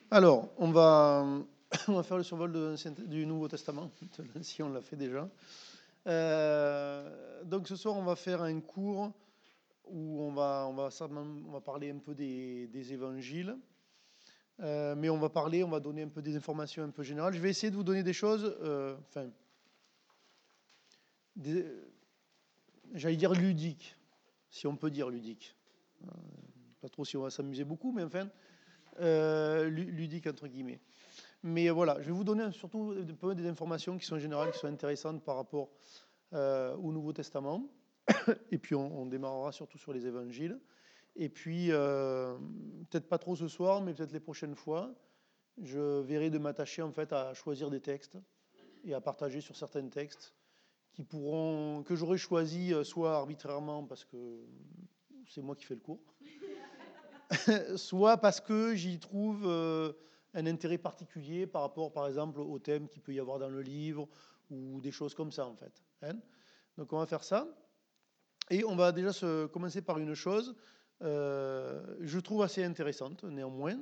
Alors, on va, on va faire le survol du Nouveau Testament. De l'Ancien, on l'a fait déjà. Donc ce soir, on va faire un cours où on va parler un peu des évangiles. Mais on va donner un peu des informations un peu générales. Je vais essayer de vous donner des choses, des- j'allais dire ludiques, si on peut dire ludiques. Pas trop si on va s'amuser beaucoup, mais enfin, ludiques entre guillemets. Mais voilà, je vais vous donner surtout un peu des informations qui sont générales, qui sont intéressantes par rapport au Nouveau Testament. Et puis on démarrera surtout sur les évangiles. Et puis, peut-être pas trop ce soir, mais peut-être les prochaines fois, je verrai de m'attacher en fait à choisir des textes et à partager sur certains textes que j'aurais choisi soit arbitrairement parce que c'est moi qui fais le cours, soit parce que j'y trouve un intérêt particulier par rapport, par exemple, au thème qu'il peut y avoir dans le livre ou des choses comme ça, en fait. Hein. Donc, on va faire ça. Et on va déjà commencer par une chose, je trouve assez intéressante, néanmoins.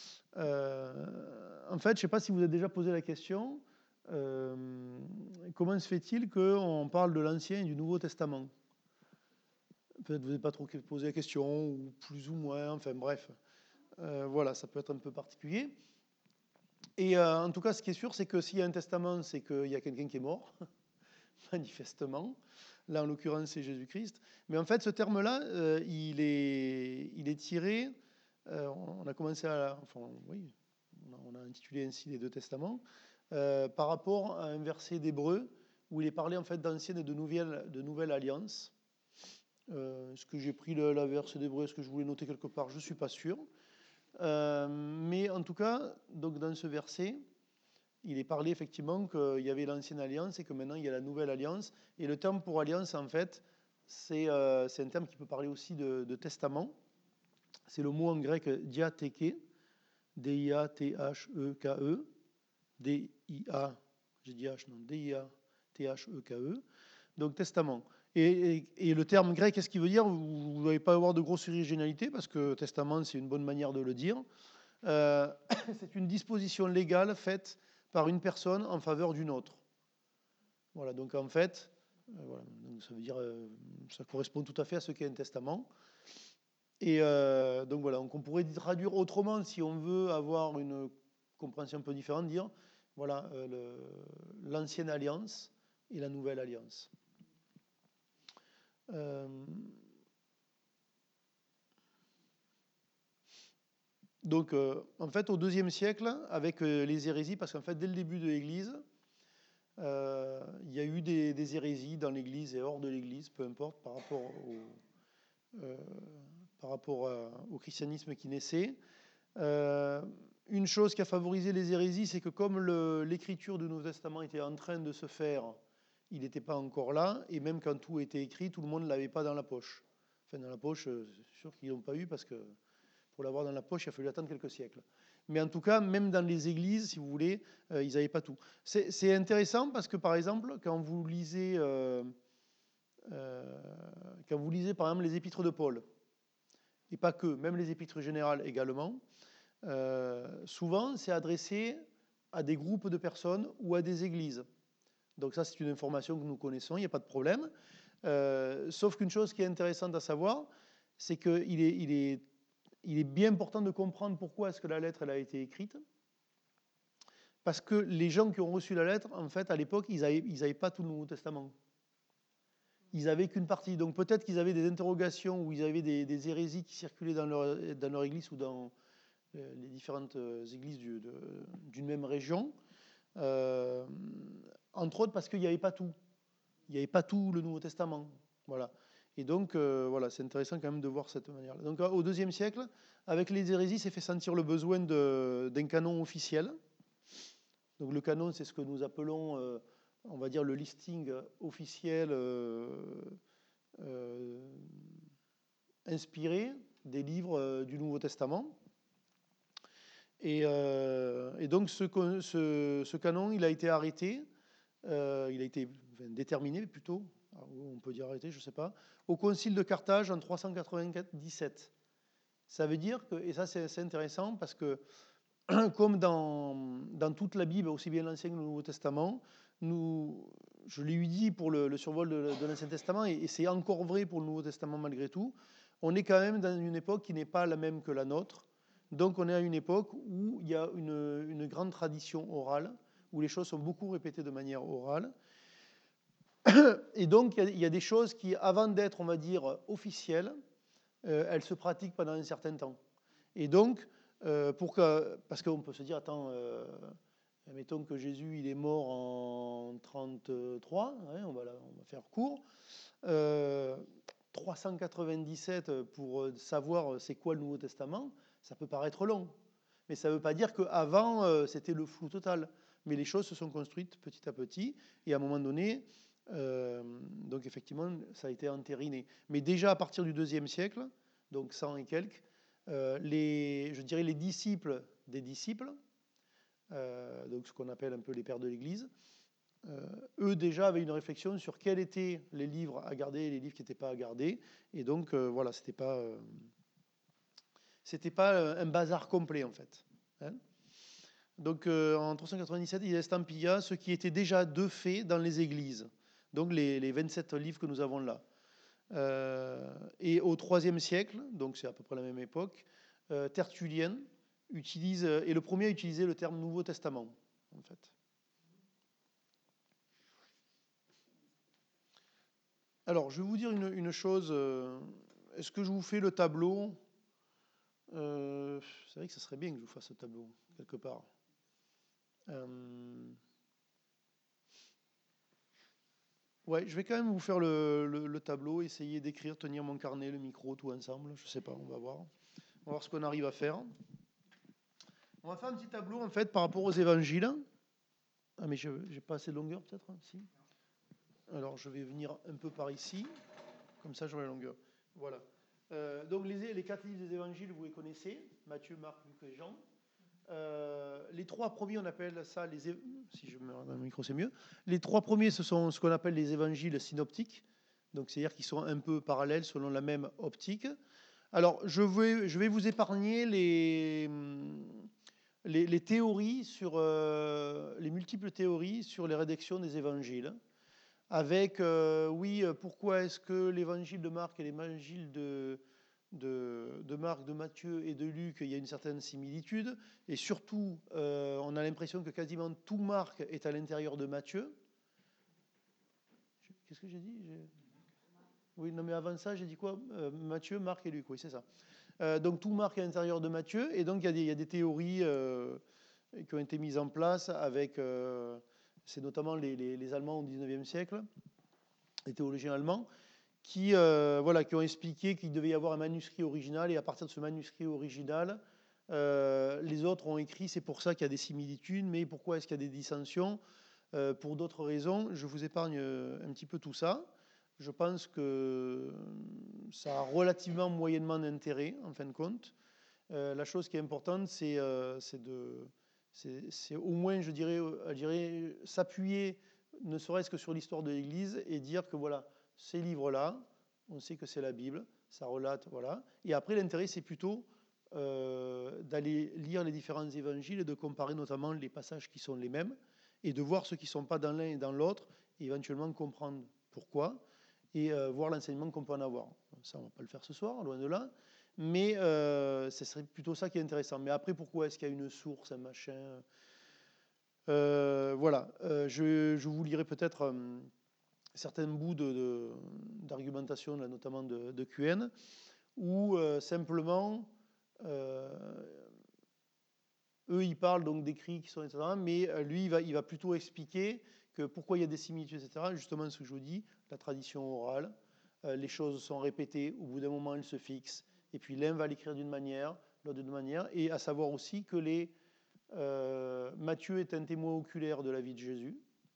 En fait, je ne sais pas si vous avez déjà posé la question, comment se fait-il qu'on parle de l'Ancien et du Nouveau Testament? Peut-être vous n'avez pas trop posé la question, ou plus ou moins, enfin bref. Voilà, ça peut être un peu particulier. Et en tout cas, ce qui est sûr, c'est que s'il y a un testament, c'est qu'il y a quelqu'un qui est mort, manifestement. Là, en l'occurrence, c'est Jésus-Christ. Mais en fait, ce terme-là, il est tiré. On a commencé à. Enfin, oui, on a intitulé ainsi les deux testaments, par rapport à un verset d'Hébreu où il est parlé en fait d'ancienne et de nouvelle alliance. Est-ce que j'ai pris la verset d'Hébreu? Est-ce que je voulais noter quelque part? Je ne suis pas sûr. Mais en tout cas, donc dans ce verset, il est parlé effectivement qu'il y avait l'ancienne alliance et que maintenant il y a la nouvelle alliance. Et le terme pour alliance, en fait, c'est un terme qui peut parler aussi de testament. C'est le mot en grec diatheke, D-I-A-T-H-E-K-E, D-I-A, j'ai dit H, non, D-I-A-T-H-E-K-E, donc testament. Et le terme grec, qu'est-ce qu'il veut dire? Vous n'allez pas avoir de grosse originalité parce que testament, c'est une bonne manière de le dire. C'est une disposition légale faite par une personne en faveur d'une autre. Voilà, donc en fait, voilà, donc ça veut dire, ça correspond tout à fait à ce qu'est un testament. Et donc voilà, donc on pourrait traduire autrement si on veut avoir une compréhension un peu différente, dire voilà l'ancienne alliance et la nouvelle alliance. Euh, donc en fait au IIe siècle, avec les hérésies, parce qu'en fait dès le début de l'Église, il y a eu des hérésies dans l'Église et hors de l'Église, peu importe, euh, au christianisme qui naissait. Une chose qui a favorisé les hérésies, c'est que comme l'écriture du Nouveau Testament était en train de se faire, il n'était pas encore là, et même quand tout était écrit, tout le monde ne l'avait pas dans la poche. Enfin, dans la poche, c'est sûr qu'ils l'ont pas eu, parce que pour l'avoir dans la poche, il a fallu attendre quelques siècles. Mais en tout cas, même dans les églises, si vous voulez, ils n'avaient pas tout. C'est intéressant parce que, par exemple, quand vous lisez, par exemple, les épîtres de Paul, et pas que, même les épîtres générales également, souvent, c'est adressé à des groupes de personnes ou à des églises. Donc ça, c'est une information que nous connaissons, il n'y a pas de problème. Sauf qu'une chose qui est intéressante à savoir, c'est qu'il est bien important de comprendre pourquoi est-ce que la lettre elle a été écrite. Parce que les gens qui ont reçu la lettre, en fait, à l'époque, ils n'avaient pas tout le Nouveau Testament. Ils n'avaient qu'une partie. Donc peut-être qu'ils avaient des interrogations ou ils avaient des hérésies qui circulaient dans leur église ou dans les différentes églises d'une même région. Euh, Entre autres parce qu'il n'y avait pas tout. Il n'y avait pas tout le Nouveau Testament. Voilà. Et donc, voilà, c'est intéressant quand même de voir cette manière-là. Donc, au IIe siècle, avec les hérésies, s'est fait sentir le besoin d'un canon officiel. Donc, le canon, c'est ce que nous appelons, on va dire, le listing officiel inspiré des livres du Nouveau Testament. Et donc, ce canon, il a été arrêté, il a été déterminé plutôt, on peut dire arrêté, je ne sais pas, au Concile de Carthage en 397. Ça veut dire que, et ça c'est intéressant parce que comme dans toute la Bible, aussi bien l'Ancien que le Nouveau Testament, je l'ai eu dit pour le survol de l'Ancien Testament, et c'est encore vrai pour le Nouveau Testament malgré tout, on est quand même dans une époque qui n'est pas la même que la nôtre. Donc on est à une époque où il y a une grande tradition orale, où les choses sont beaucoup répétées de manière orale. Et donc il y a des choses qui, avant d'être, on va dire, officielles, elles se pratiquent pendant un certain temps. Et donc, parce qu'on peut se dire, attends, mettons que Jésus il est mort en 33, hein, on va faire court. 397 pour savoir c'est quoi le Nouveau Testament, ça peut paraître long. Mais ça ne veut pas dire qu'avant, c'était le flou total. Mais les choses se sont construites petit à petit. Et à un moment donné, donc effectivement, ça a été entériné. Mais déjà à partir du IIe siècle, donc 100 et quelques, je dirais les disciples des disciples, donc ce qu'on appelle un peu les pères de l'Église, eux déjà avaient une réflexion sur quels étaient les livres à garder et les livres qui n'étaient pas à garder. Et donc voilà, c'était pas un bazar complet en fait. Hein. Donc en 397, il estampilla ce qui était déjà de fait dans les églises. Donc les 27 livres que nous avons là. Et au IIIe siècle, donc c'est à peu près la même époque, Tertullien est le premier à utiliser le terme Nouveau Testament, en fait. Alors, je vais vous dire une chose. Est-ce que je vous fais le tableau? C'est vrai que ce serait bien que je vous fasse ce tableau, quelque part. Ouais, je vais quand même vous faire le tableau, essayer d'écrire, tenir mon carnet, le micro, tout ensemble. Je sais pas, on va voir. On va voir ce qu'on arrive à faire. On va faire un petit tableau, en fait, par rapport aux évangiles. Ah, mais j'ai pas assez de longueur, peut-être, hein, si. Alors, je vais venir un peu par ici. Comme ça, j'aurai la longueur. Voilà. Donc, les 4 livres des évangiles, vous les connaissez. Matthieu, Marc, Luc et Jean. Les 3 premiers, on appelle ça si je me rends dans le micro, c'est mieux. Les 3 premiers, ce sont ce qu'on appelle les évangiles synoptiques. Donc, c'est-à-dire qu'ils sont un peu parallèles selon la même optique. Alors, je vais vous épargner les théories sur les multiples théories sur les rédactions des évangiles. Avec, oui, pourquoi est-ce que l'évangile de Marc et l'évangile de Marc, de Matthieu et de Luc, il y a une certaine similitude. Et surtout, on a l'impression que quasiment tout Marc est à l'intérieur de Matthieu. Qu'est-ce que j'ai dit? Oui, non, mais avant ça, j'ai dit quoi? Matthieu, Marc et Luc, oui, c'est ça. Donc tout Marc est à l'intérieur de Matthieu. Et donc il y a des théories qui ont été mises en place avec, c'est notamment les Allemands au 19e siècle, les théologiens allemands, qui ont expliqué qu'il devait y avoir un manuscrit original, et à partir de ce manuscrit original, les autres ont écrit, c'est pour ça qu'il y a des similitudes, mais pourquoi est-ce qu'il y a des dissensions? Pour d'autres raisons, je vous épargne un petit peu tout ça. Je pense que ça a relativement moyennement d'intérêt, en fin de compte. La chose qui est importante, c'est au moins, je dirais, s'appuyer, ne serait-ce que sur l'histoire de l'Église, et dire que voilà, ces livres-là, on sait que c'est la Bible, ça relate, voilà. Et après, l'intérêt, c'est plutôt d'aller lire les différents évangiles et de comparer notamment les passages qui sont les mêmes, et de voir ceux qui ne sont pas dans l'un et dans l'autre, et éventuellement comprendre pourquoi, et voir l'enseignement qu'on peut en avoir. Ça, on ne va pas le faire ce soir, loin de là. Mais ce serait plutôt ça qui est intéressant. Mais après, pourquoi est-ce qu'il y a une source, un machin? Voilà. Je vous lirai peut-être certains bouts d'argumentation, notamment de QN, où simplement, eux, ils parlent donc d'écrits qui sont, etc. Mais lui, il va plutôt expliquer que pourquoi il y a des similitudes, etc. Justement, ce que je vous dis, la tradition orale, les choses sont répétées, au bout d'un moment, elles se fixent. Et puis l'un va l'écrire d'une manière, l'autre d'une manière. Et à savoir aussi que Matthieu est un témoin oculaire de la vie de Jésus.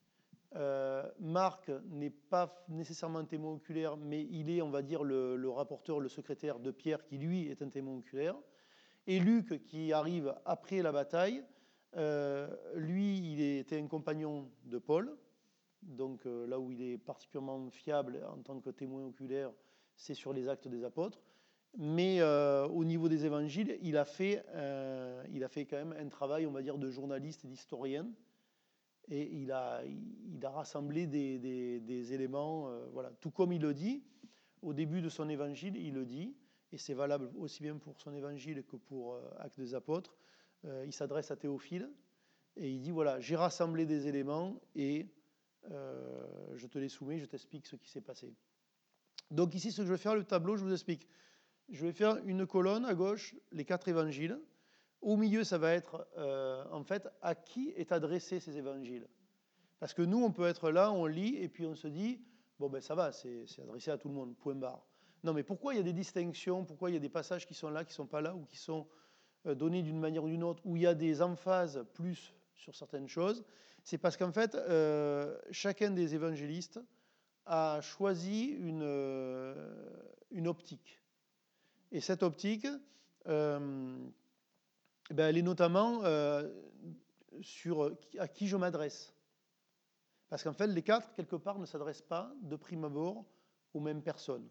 Marc n'est pas nécessairement un témoin oculaire, mais il est, on va dire, le rapporteur, le secrétaire de Pierre, qui lui est un témoin oculaire. Et Luc, qui arrive après la bataille, lui, il était un compagnon de Paul. Donc là où il est particulièrement fiable en tant que témoin oculaire, c'est sur les Actes des Apôtres. Mais au niveau des évangiles, il a fait quand même un travail, on va dire, de journaliste et d'historien. Et il a rassemblé des éléments, voilà. Tout comme il le dit, au début de son évangile, il le dit, et c'est valable aussi bien pour son évangile que pour Actes des Apôtres, il s'adresse à Théophile, et il dit, voilà, j'ai rassemblé des éléments, et je te les soumets, je t'explique ce qui s'est passé. Donc ici, ce que je vais faire, le tableau, je vous explique. Je vais faire une colonne à gauche, les 4 évangiles. Au milieu, ça va être, en fait, à qui est adressé ces évangiles. Parce que nous, on peut être là, on lit, et puis on se dit, bon, ben ça va, c'est adressé à tout le monde, point barre. Non, mais pourquoi il y a des distinctions, pourquoi il y a des passages qui sont là, qui ne sont pas là, ou qui sont donnés d'une manière ou d'une autre, où il y a des emphases plus sur certaines choses? C'est parce qu'en fait, chacun des évangélistes a choisi une optique. Et cette optique, ben, elle est notamment sur à qui je m'adresse. Parce qu'en fait, les 4, quelque part, ne s'adressent pas de prime abord aux mêmes personnes.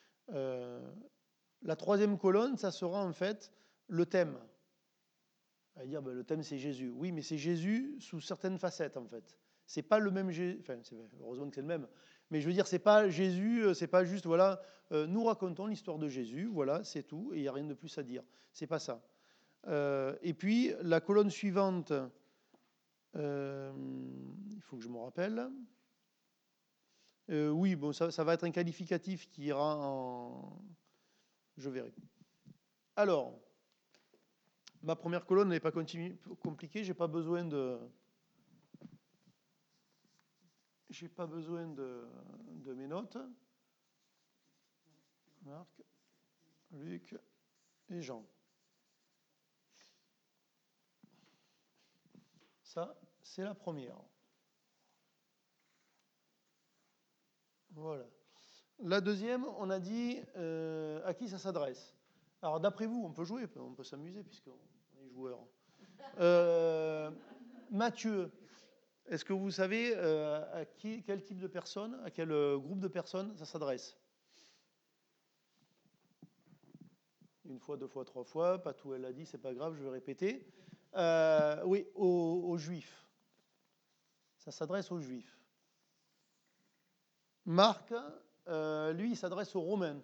La 3e colonne, ça sera en fait le thème. On va dire, ben, le thème, c'est Jésus. Oui, mais c'est Jésus sous certaines facettes, en fait. C'est pas le même Jésus, enfin, heureusement que c'est le même. Mais je veux dire, c'est pas Jésus, c'est pas juste, voilà, nous racontons l'histoire de Jésus, voilà, c'est tout, et il n'y a rien de plus à dire. C'est pas ça. Et puis, la colonne suivante, il faut que je me rappelle. Oui, bon, ça va être un qualificatif qui ira en... Je verrai. Alors, ma première colonne n'est pas compliquée, j'ai pas besoin de mes notes. Marc, Luc et Jean. Ça, c'est la première. Voilà. La deuxième, on a dit à qui ça s'adresse. Alors, d'après vous, on peut jouer, on peut s'amuser puisqu'on est joueurs. Matthieu, est-ce que vous savez à quel type de personne, à quel groupe de personnes ça s'adresse? Une fois, 2 fois, 3 fois, pas tout elle l'a dit, c'est pas grave, je vais répéter. Oui, aux Juifs. Ça s'adresse aux Juifs. Marc, lui, il s'adresse aux Romains.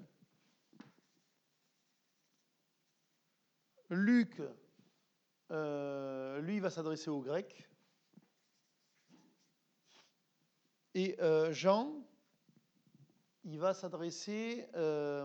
Luc, lui, il va s'adresser aux Grecs. Et Jean, il va s'adresser à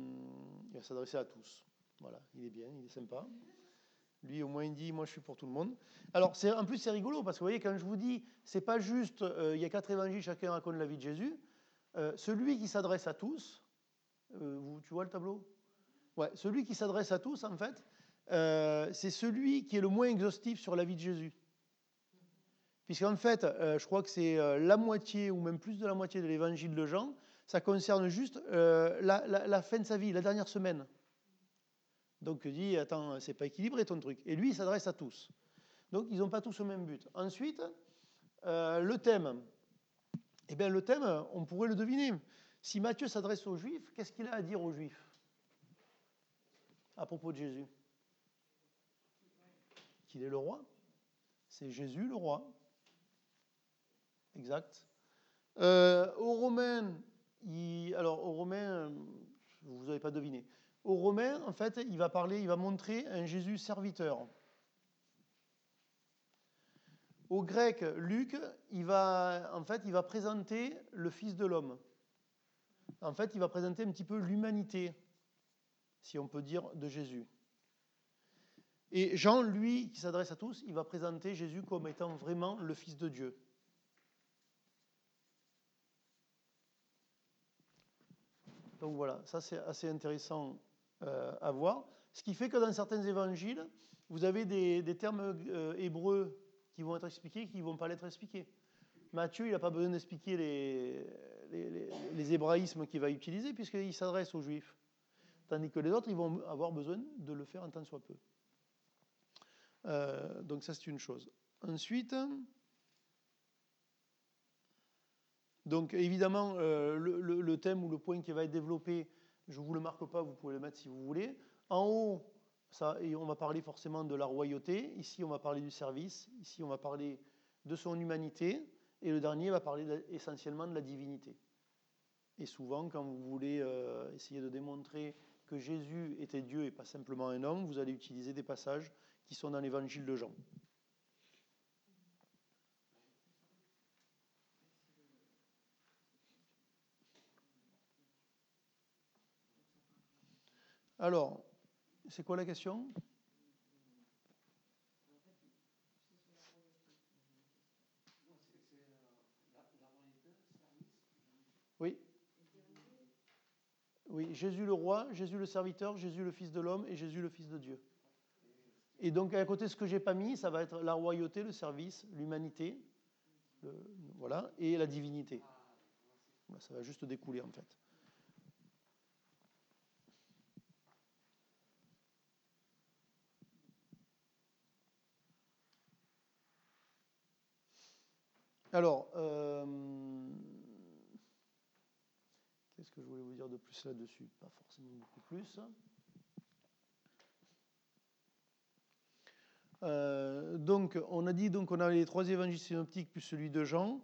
tous. Voilà, il est bien, il est sympa. Lui, au moins, il dit, moi, je suis pour tout le monde. Alors, en plus, c'est rigolo, parce que vous voyez, quand je vous dis, c'est pas juste, il y a 4 évangiles, chacun raconte la vie de Jésus. Celui qui s'adresse à tous, tu vois le tableau? Ouais, celui qui s'adresse à tous, en fait, c'est celui qui est le moins exhaustif sur la vie de Jésus. Puisqu'en fait, je crois que c'est la moitié, ou même plus de la moitié de l'évangile de Jean, ça concerne juste la fin de sa vie, la dernière semaine. Donc il dit, attends, c'est pas équilibré ton truc. Et lui, il s'adresse à tous. Donc ils n'ont pas tous le même but. Ensuite, le thème. Eh bien, le thème, on pourrait le deviner. Si Matthieu s'adresse aux Juifs, qu'est-ce qu'il a à dire aux Juifs à propos de Jésus? Qu'il est le roi. C'est Jésus le roi. Exact. Aux Romains, vous n'avez pas deviné. Aux Romains, en fait, il va montrer un Jésus serviteur. Aux Grecs, Luc, il va présenter le Fils de l'homme. En fait, il va présenter un petit peu l'humanité, si on peut dire, de Jésus. Et Jean, lui, qui s'adresse à tous, il va présenter Jésus comme étant vraiment le Fils de Dieu. Donc voilà, ça c'est assez intéressant à voir. Ce qui fait que dans certains évangiles, vous avez des termes hébreux qui vont être expliqués, qui ne vont pas l'être expliqués. Matthieu, il n'a pas besoin d'expliquer les hébraïsmes qu'il va utiliser, puisqu'il s'adresse aux Juifs. Tandis que les autres, ils vont avoir besoin de le faire en tant soit peu. Donc ça, c'est une chose. Ensuite, donc évidemment, le thème ou le point qui va être développé, Je ne vous le marque pas, vous pouvez le mettre si vous voulez. En haut, ça, et on va parler forcément de la royauté. Ici, on va parler du service. Ici, on va parler de son humanité. Et le dernier va parler essentiellement de la divinité. Et souvent, quand vous voulez essayer de démontrer que Jésus était Dieu et pas simplement un homme, vous allez utiliser des passages qui sont dans l'évangile de Jean. Alors, c'est quoi la question? Oui. Oui, Jésus le roi, Jésus le serviteur, Jésus le fils de l'homme et Jésus le fils de Dieu. Et donc à côté, ce que j'ai pas mis, ça va être la royauté, le service, l'humanité, voilà, et la divinité. Voilà, ça va juste découler en fait. Alors, qu'est-ce que je voulais vous dire de plus là-dessus? Pas forcément beaucoup plus. Donc, on a dit qu'on a les trois évangiles synoptiques plus celui de Jean.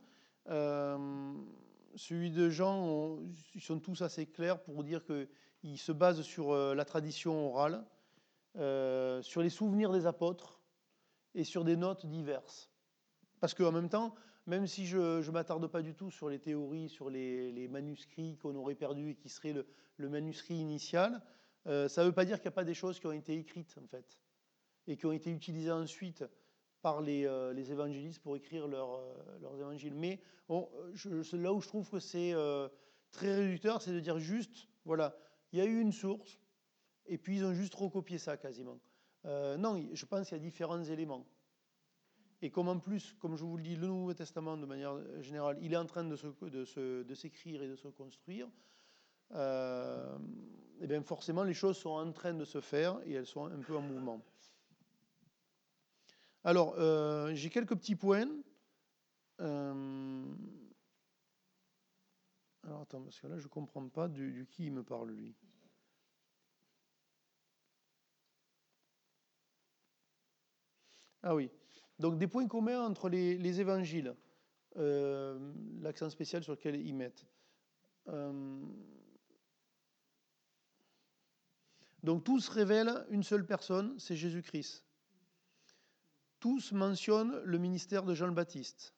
Celui de Jean, ils sont tous assez clairs pour dire qu'ils se basent sur la tradition orale, sur les souvenirs des apôtres et sur des notes diverses. Parce qu'en même temps, même si je ne m'attarde pas du tout sur les théories, sur les manuscrits qu'on aurait perdus et qui seraient le manuscrit initial, ça ne veut pas dire qu'il n'y a pas des choses qui ont été écrites, en fait, et qui ont été utilisées ensuite par les évangélistes pour écrire leurs évangiles. Mais là où je trouve que c'est très réducteur, c'est de dire juste, voilà, il y a eu une source, et puis ils ont juste recopié ça quasiment. Non, je pense qu'il y a différents éléments. Et comme en plus, comme je vous le dis, le Nouveau Testament, de manière générale, il est en train de s'écrire et de se construire, et bien forcément, les choses sont en train de se faire et elles sont un peu en mouvement. Alors, j'ai quelques petits points. Alors, attends, parce que là, je ne comprends pas du qui il me parle, lui. Ah oui. Donc, des points communs entre les évangiles. L'accent spécial sur lequel ils mettent. Donc tous révèlent une seule personne, c'est Jésus-Christ. Tous mentionnent le ministère de Jean le Baptiste.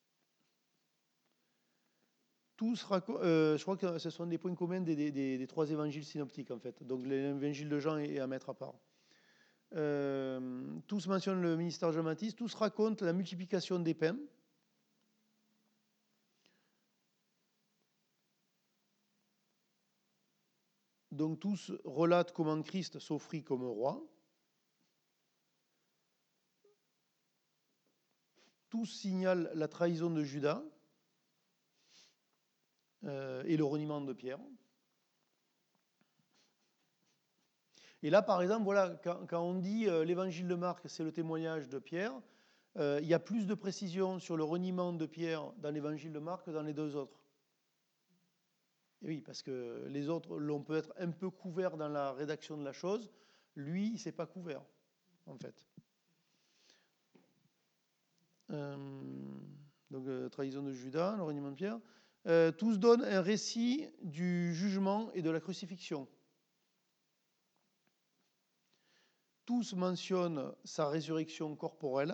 Tous je crois que ce sont des points communs des trois évangiles synoptiques en fait. Donc l'évangile de Jean est à mettre à part. Tous mentionnent le ministère de Jean le Baptiste. Tous racontent la multiplication des pains. Donc tous relatent comment Christ s'offrit comme roi. Tous signalent la trahison de Judas et le reniement de Pierre. Et là, par exemple, voilà, quand on dit l'évangile de Marc, c'est le témoignage de Pierre, il y a plus de précision sur le reniement de Pierre dans l'évangile de Marc que dans les deux autres. Et oui, parce que les autres l'on peut être un peu couvert dans la rédaction de la chose, lui, il ne s'est pas couvert, en fait. Donc, trahison de Judas, le reniement de Pierre. Tous donnent un récit du jugement et de la crucifixion. Tous mentionnent sa résurrection corporelle.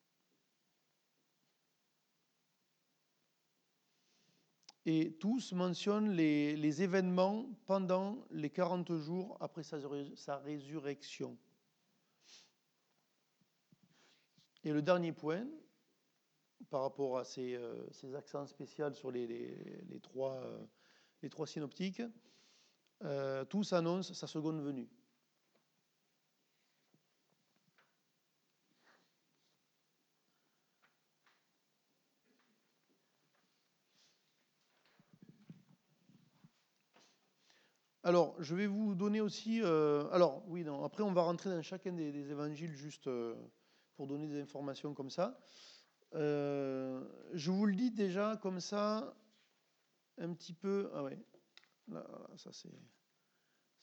Et tous mentionnent les événements pendant les 40 jours après sa résurrection. Et le dernier point, par rapport à ces accents spéciaux sur les trois synoptiques, tous annoncent sa seconde venue. Alors, je vais vous donner aussi... après, on va rentrer dans chacun des évangiles juste pour donner des informations comme ça. Je vous le dis déjà comme ça, un petit peu... Ah ouais, là, ça c'est...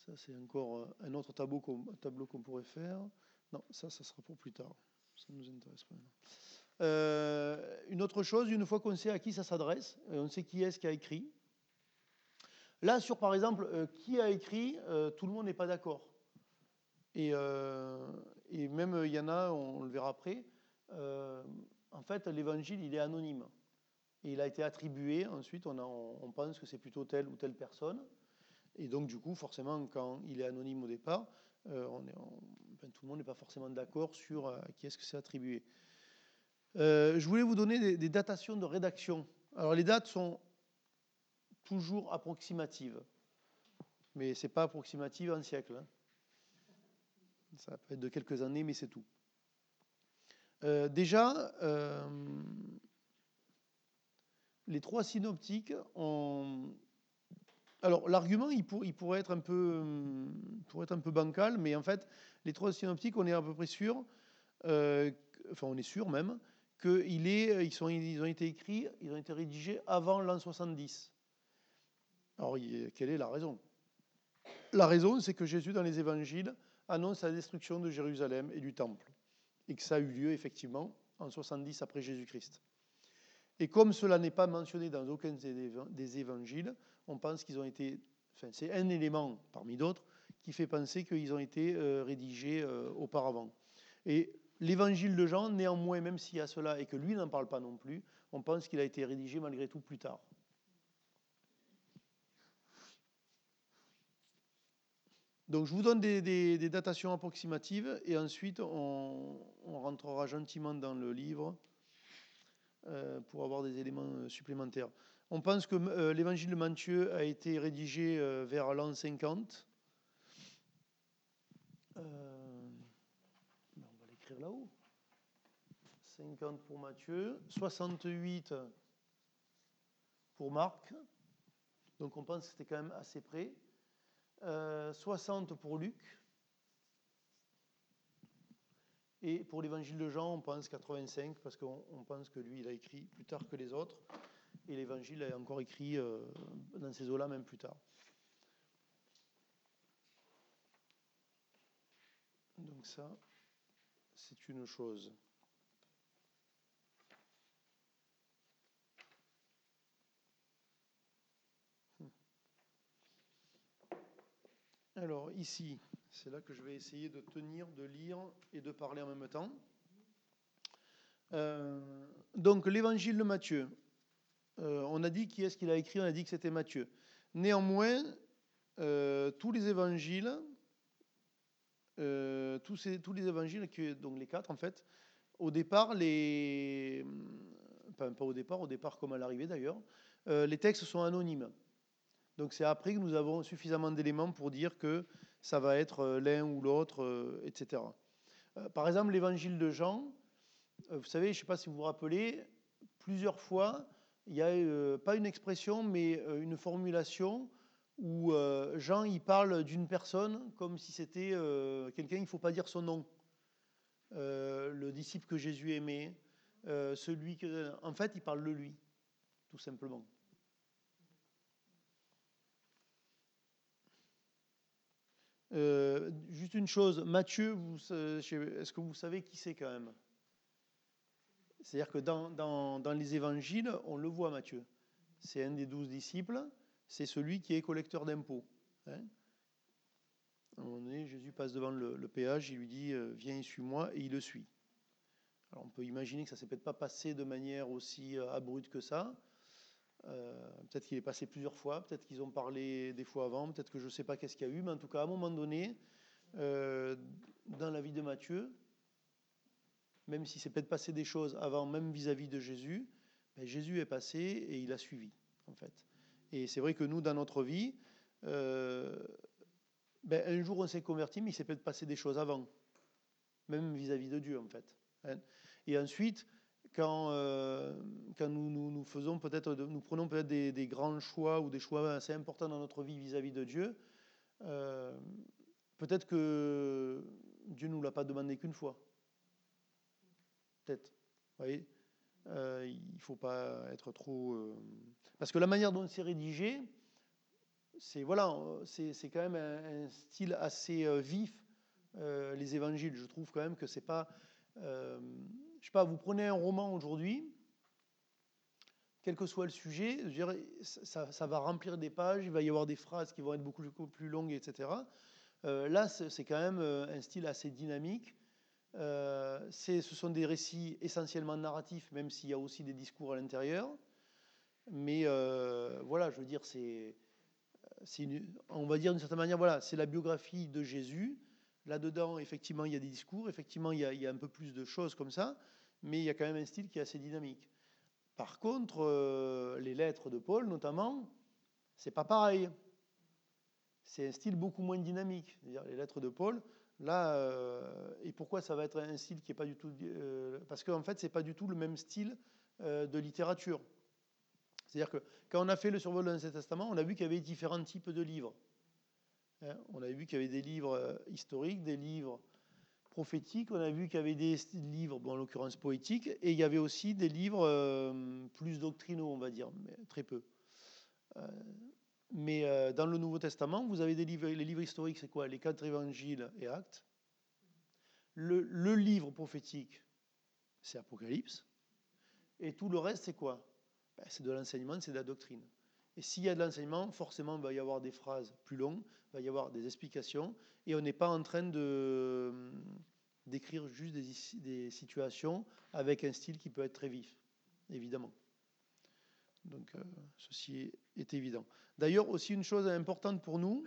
Ça, c'est encore un autre tableau qu'on pourrait faire. Non, ça sera pour plus tard. Ça ne nous intéresse pas maintenant. Une autre chose, une fois qu'on sait à qui ça s'adresse, on sait qui est-ce qui a écrit. Là, sur par exemple, qui a écrit, tout le monde n'est pas d'accord. Et même, il y en a, on le verra après, en fait, l'évangile, il est anonyme. Et il a été attribué, ensuite, on pense que c'est plutôt telle ou telle personne. Et donc, du coup, forcément, quand il est anonyme au départ, tout le monde n'est pas forcément d'accord sur à qui est-ce que c'est attribué. Je voulais vous donner des datations de rédaction. Alors, les dates sont toujours approximatives, mais ce n'est pas approximative en siècle. Hein. Ça peut être de quelques années, mais c'est tout. Déjà, les trois synoptiques ont... Alors, l'argument, il pourrait être un peu bancal, mais en fait, les trois synoptiques, on est à peu près sûr, enfin, on est sûr même, qu'ils ont été écrits, ils ont été rédigés avant l'an 70. Alors, quelle est la raison? La raison, c'est que Jésus, dans les évangiles, annonce la destruction de Jérusalem et du temple, et que ça a eu lieu, effectivement, en 70 après Jésus-Christ. Et comme cela n'est pas mentionné dans aucun des évangiles, on pense qu'ils ont été... Enfin, c'est un élément, parmi d'autres, qui fait penser qu'ils ont été rédigés auparavant. Et l'évangile de Jean, néanmoins, même s'il y a cela et que lui n'en parle pas non plus, on pense qu'il a été rédigé malgré tout plus tard. Donc je vous donne des datations approximatives et ensuite on rentrera gentiment dans le livre pour avoir des éléments supplémentaires. On pense que l'évangile de Matthieu a été rédigé vers l'an 50. On va l'écrire là-haut. 50 pour Matthieu, 68 pour Marc. Donc on pense que c'était quand même assez près. 60 pour Luc. Et pour l'évangile de Jean, on pense 85, parce qu'on pense que lui, il a écrit plus tard que les autres. Et l'évangile est encore écrit dans ces eaux-là, même plus tard. Donc ça, c'est une chose. Alors ici, c'est là que je vais essayer de tenir, de lire et de parler en même temps. Donc l'évangile de Matthieu, on a dit qui est-ce qu'il a écrit, on a dit que c'était Matthieu. Néanmoins, tous les évangiles, tous les évangiles, donc les 4 en fait, au départ, pas au départ comme à l'arrivée d'ailleurs, les textes sont anonymes. Donc c'est après que nous avons suffisamment d'éléments pour dire que ça va être l'un ou l'autre, etc. Par exemple, l'évangile de Jean, vous savez, je ne sais pas si vous vous rappelez, plusieurs fois, il y a pas une expression, mais une formulation où Jean il parle d'une personne comme si c'était quelqu'un, il ne faut pas dire son nom. Le disciple que Jésus aimait, celui que... En fait, il parle de lui, tout simplement. Juste une chose, Matthieu, est-ce que vous savez qui c'est quand même? C'est-à-dire que dans les évangiles, on le voit, Matthieu. C'est un des 12 disciples, c'est celui qui est collecteur d'impôts. Hein, à un moment donné, Jésus passe devant le péage, il lui dit « Viens et suis-moi » et il le suit. Alors on peut imaginer que ça ne s'est peut-être pas passé de manière aussi abrupte que ça. Peut-être qu'il est passé plusieurs fois, peut-être qu'ils ont parlé des fois avant, peut-être que je ne sais pas qu'est-ce qu'il y a eu, mais en tout cas, à un moment donné, dans la vie de Matthieu, même si c'est peut-être passé des choses avant, même vis-à-vis de Jésus, ben Jésus est passé et il a suivi, en fait. Et c'est vrai que nous, dans notre vie, un jour on s'est converti, mais il s'est peut-être passé des choses avant, même vis-à-vis de Dieu, en fait. Hein. Et ensuite, quand nous faisons peut-être, nous prenons peut-être des grands choix ou des choix assez importants dans notre vie vis-à-vis de Dieu, peut-être que Dieu ne nous l'a pas demandé qu'une fois. Peut-être. Vous voyez, il ne faut pas être trop... Parce que la manière dont c'est rédigé, c'est quand même un style assez vif, les évangiles. Je trouve quand même que c'est pas, je sais pas, vous prenez un roman aujourd'hui, quel que soit le sujet, je dirais, ça va remplir des pages, il va y avoir des phrases qui vont être beaucoup plus longues, etc. Là, c'est quand même un style assez dynamique. Ce sont des récits essentiellement narratifs, même s'il y a aussi des discours à l'intérieur. Mais voilà, je veux dire, on va dire d'une certaine manière, voilà, c'est la biographie de Jésus. Là-dedans, effectivement, il y a des discours, effectivement, il y a un peu plus de choses comme ça, mais il y a quand même un style qui est assez dynamique. Par contre, les lettres de Paul, notamment, c'est pas pareil. C'est un style beaucoup moins dynamique. C'est-à-dire les lettres de Paul, là, et pourquoi ça va être un style qui est pas du tout, parce qu'en fait, c'est pas du tout le même style de littérature. C'est-à-dire que quand on a fait le survol de l'Ancien Testament, on a vu qu'il y avait différents types de livres. On a vu qu'il y avait des livres historiques, des livres prophétiques, on a vu qu'il y avait des livres, bon, en l'occurrence poétiques, et il y avait aussi des livres plus doctrinaux, on va dire, mais très peu. Mais dans le Nouveau Testament, vous avez des livres, les livres historiques, c'est quoi? Les 4 évangiles et actes. Le livre prophétique, c'est Apocalypse. Et tout le reste, c'est quoi? Ben, c'est de l'enseignement, c'est de la doctrine. Et s'il y a de l'enseignement, forcément, il va y avoir des phrases plus longues, il va y avoir des explications, et on n'est pas en train d'écrire juste des situations avec un style qui peut être très vif, évidemment. Donc, ceci est évident. D'ailleurs, aussi une chose importante pour nous,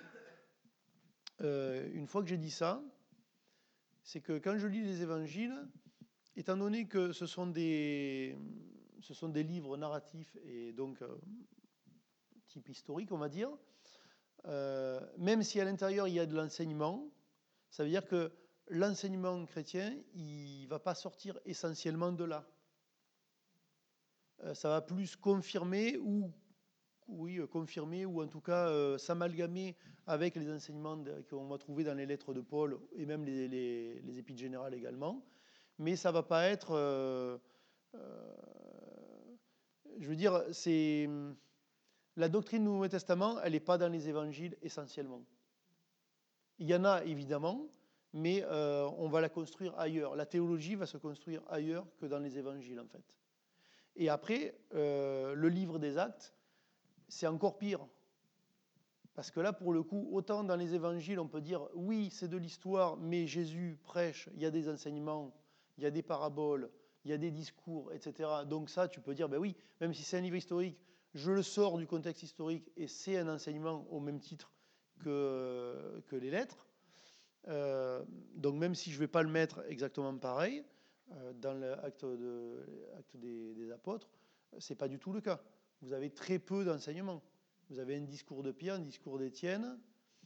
une fois que j'ai dit ça, c'est que quand je lis les évangiles, étant donné que ce sont des livres narratifs et donc type historique, on va dire, même si à l'intérieur il y a de l'enseignement, ça veut dire que l'enseignement chrétien, il ne va pas sortir essentiellement de là. Ça va plus confirmer ou confirmer ou en tout cas s'amalgamer avec les enseignements qu'on va trouver dans les lettres de Paul et même les épîtres générales également. Mais ça ne va pas être... je veux dire, c'est... La doctrine du Nouveau Testament, elle n'est pas dans les évangiles essentiellement. Il y en a évidemment, mais on va la construire ailleurs. La théologie va se construire ailleurs que dans les évangiles en fait. Et après, le livre des Actes, c'est encore pire. Parce que là, pour le coup, autant dans les évangiles, on peut dire, oui, c'est de l'histoire, mais Jésus prêche, il y a des enseignements, il y a des paraboles, il y a des discours, etc. Donc ça, tu peux dire, ben oui, même si c'est un livre historique, je le sors du contexte historique et c'est un enseignement au même titre que les lettres. Donc même si je ne vais pas le mettre exactement pareil, dans l'acte des apôtres, ce n'est pas du tout le cas. Vous avez très peu d'enseignements. Vous avez un discours de Pierre, un discours d'Étienne.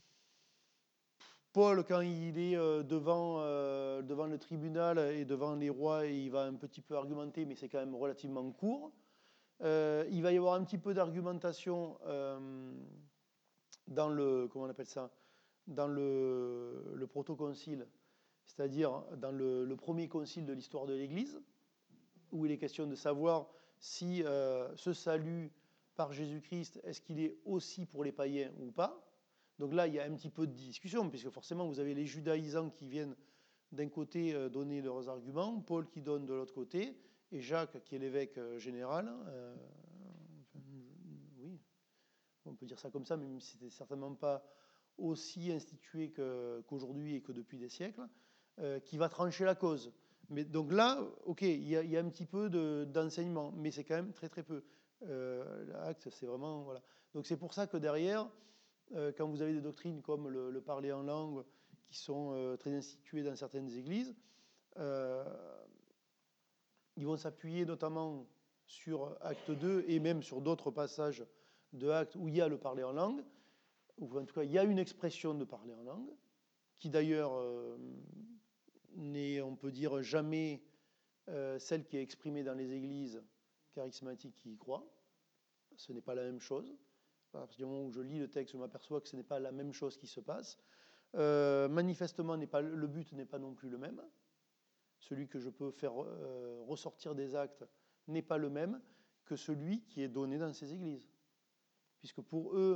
Paul, quand il est devant le tribunal et devant les rois, il va un petit peu argumenter, mais c'est quand même relativement court. Il va y avoir un petit peu d'argumentation dans le, comment on appelle ça, dans le protoconcile, c'est-à-dire dans le premier concile de l'histoire de l'Église, où il est question de savoir si ce salut par Jésus-Christ, est-ce qu'il est aussi pour les païens ou pas? Donc là, il y a un petit peu de discussion, puisque forcément, vous avez les judaïsants qui viennent d'un côté donner leurs arguments, Paul qui donne de l'autre côté, et Jacques qui est l'évêque général. Oui, on peut dire ça comme ça, même si c'était certainement pas aussi institué qu'aujourd'hui et que depuis des siècles, qui va trancher la cause. Mais donc là, ok, il y a un petit peu d'enseignement, mais c'est quand même très très peu. L'acte, c'est vraiment voilà. Donc c'est pour ça que derrière, quand vous avez des doctrines comme le parler en langue, qui sont très instituées dans certaines églises, ils vont s'appuyer notamment sur Acte 2 et même sur d'autres passages de Acte où il y a le parler en langue, ou en tout cas il y a une expression de parler en langue, qui d'ailleurs n'est, on peut dire, jamais celle qui est exprimée dans les églises charismatiques qui y croient. Ce n'est pas la même chose. À partir du moment où je lis le texte, je m'aperçois que ce n'est pas la même chose qui se passe. Manifestement, le but n'est pas non plus le même. Celui que je peux faire ressortir des actes n'est pas le même que celui qui est donné dans ces églises. Puisque pour eux,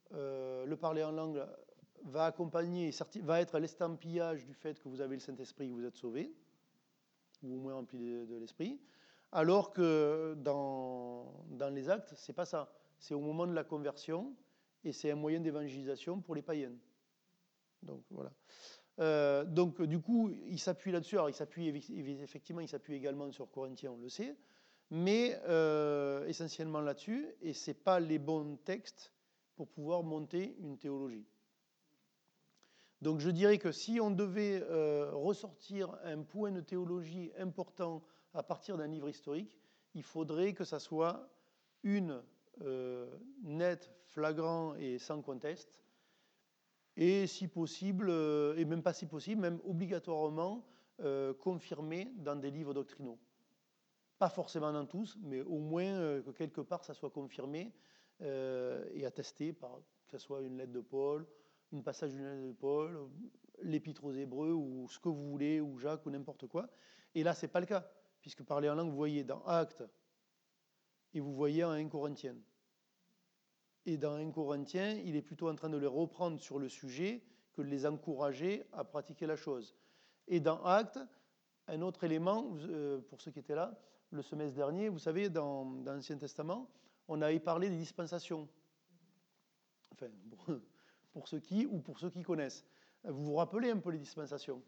le parler en langue va accompagner, va être l'estampillage du fait que vous avez le Saint-Esprit, que vous êtes sauvé, ou au moins rempli de l'Esprit, alors que dans les actes, c'est pas ça. C'est au moment de la conversion, et c'est un moyen d'évangélisation pour les païens. Donc voilà. Donc du coup, il s'appuie là-dessus. Alors effectivement, il s'appuie également sur Corinthiens, on le sait, mais essentiellement là-dessus, et c'est pas les bons textes pour pouvoir monter une théologie. Donc je dirais que si on devait ressortir un point de théologie important à partir d'un livre historique, il faudrait que ça soit une net, flagrant et sans conteste, et si possible, et même pas si possible, même obligatoirement confirmé dans des livres doctrinaux. Pas forcément dans tous, mais au moins que quelque part ça soit confirmé et attesté par que ce soit une lettre de Paul, un passage d'une lettre de Paul, l'épître aux Hébreux ou ce que vous voulez, ou Jacques ou n'importe quoi. Et là, c'est pas le cas, puisque parler en langue, vous voyez dans Actes et vous voyez en 1 Corinthiens. Et dans 1 Corinthiens, il est plutôt en train de les reprendre sur le sujet que de les encourager à pratiquer la chose. Et dans Actes, un autre élément, pour ceux qui étaient là, le semestre dernier, vous savez, dans l'Ancien Testament, on avait parlé des dispensations. Enfin, pour ceux qui ou pour ceux qui connaissent. Vous vous rappelez un peu les dispensations?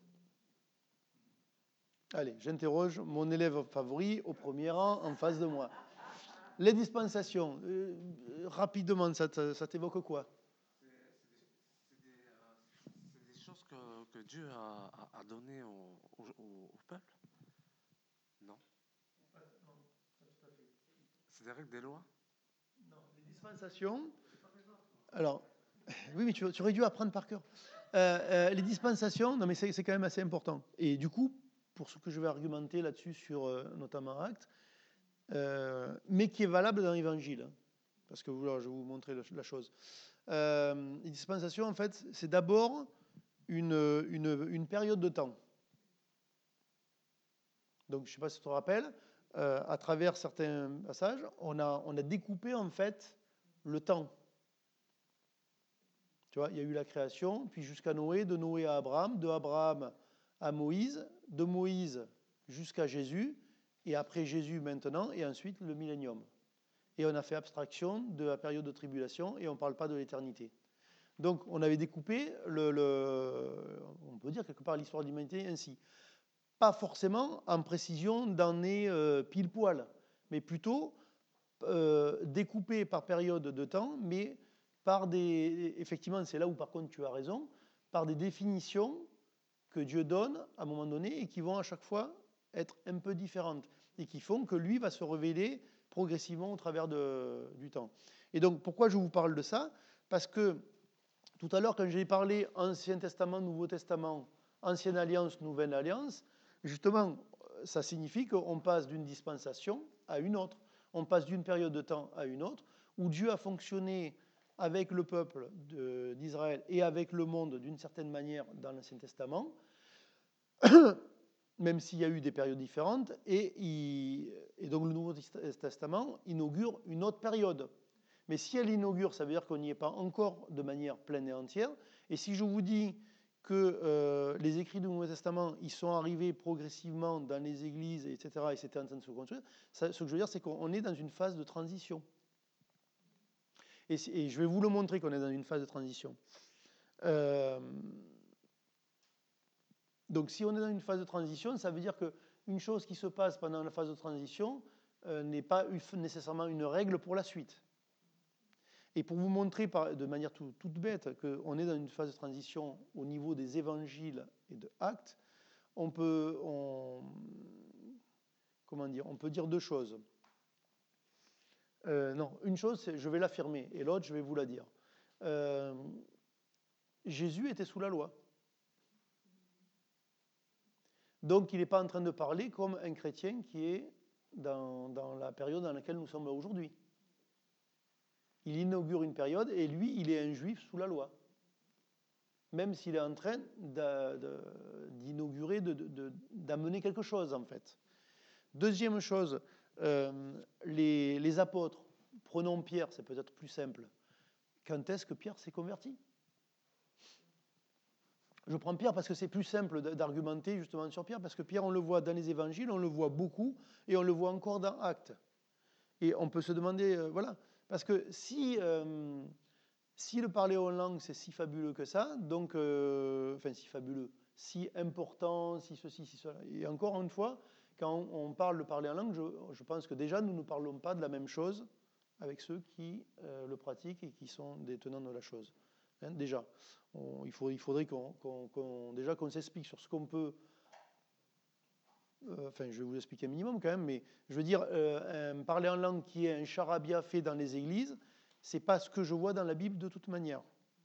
Allez, j'interroge mon élève favori au premier rang en face de moi. Les dispensations, rapidement, ça t'évoque quoi? C'est des choses que Dieu a données au peuple? Non. Non, pas tout à fait. C'est des règles, des lois? Non, les dispensations. Alors, oui, mais tu aurais dû apprendre par cœur. Les dispensations, non, mais c'est quand même assez important. Et du coup, pour ce que je vais argumenter là-dessus sur notamment Actes, mais qui est valable dans l'Évangile, hein, parce que je vais vous montrer la chose. Les dispensations, en fait, c'est d'abord une période de temps. Donc, je ne sais pas si tu te rappelles, à travers certains passages, on a découpé en fait le temps. Tu vois, il y a eu la création, puis jusqu'à Noé, de Noé à Abraham, de Abraham à Moïse, de Moïse jusqu'à Jésus, et après Jésus maintenant, et ensuite le millénium. Et on a fait abstraction de la période de tribulation, et on ne parle pas de l'éternité. Donc on avait découpé, on peut dire quelque part l'histoire de l'humanité ainsi. Pas forcément en précision d'années pile poil, mais plutôt découpé par période de temps, mais par effectivement, c'est là où par contre tu as raison, par des définitions que Dieu donne à un moment donné et qui vont à chaque fois être un peu différentes et qui font que lui va se révéler progressivement au travers du temps. Et donc pourquoi je vous parle de ça? Parce que tout à l'heure, quand j'ai parlé Ancien Testament, Nouveau Testament, Ancienne Alliance, Nouvelle Alliance, justement, ça signifie qu'on passe d'une dispensation à une autre. On passe d'une période de temps à une autre, où Dieu a fonctionné avec le peuple d'Israël et avec le monde d'une certaine manière dans l'Ancien Testament, même s'il y a eu des périodes différentes, et donc le Nouveau Testament inaugure une autre période. Mais si elle inaugure, ça veut dire qu'on n'y est pas encore de manière pleine et entière. Et si je vous dis que les écrits du Nouveau Testament, ils sont arrivés progressivement dans les églises, etc., et c'était en train de se construire, ce que je veux dire, c'est qu'on est dans une phase de transition. Et je vais vous le montrer qu'on est dans une phase de transition. Donc si on est dans une phase de transition, ça veut dire qu'une chose qui se passe pendant la phase de transition n'est pas nécessairement une règle pour la suite. Et pour vous montrer de manière toute bête qu'on est dans une phase de transition au niveau des évangiles et de Actes, on peut dire deux choses. Non, une chose, je vais l'affirmer, et l'autre, je vais vous la dire. Jésus était sous la loi. Donc, il n'est pas en train de parler comme un chrétien qui est dans la période dans laquelle nous sommes aujourd'hui. Il inaugure une période et lui, il est un juif sous la loi. Même s'il est en train d'inaugurer, d'amener quelque chose, en fait. Deuxième chose, les apôtres, prenons Pierre, c'est peut-être plus simple. quand est-ce que Pierre s'est converti? Je prends Pierre parce que c'est plus simple d'argumenter justement sur Pierre, parce que Pierre, on le voit dans les évangiles, on le voit beaucoup, et on le voit encore dans Actes. Et on peut se demander, voilà, parce que si le parler en langue, c'est si fabuleux que ça, donc, enfin si fabuleux, si important, si ceci, si cela. Et encore une fois, quand on parle de parler en langue, je pense que déjà, nous ne parlons pas de la même chose avec ceux qui le pratiquent et qui sont des tenants de la chose. Hein, déjà, il faudrait qu'on s'explique sur ce qu'on peut. Enfin, je vais vous expliquer un minimum quand même, mais je veux dire, parler en langue qui est un charabia fait dans les églises, c'est pas ce que je vois dans la Bible de toute manière.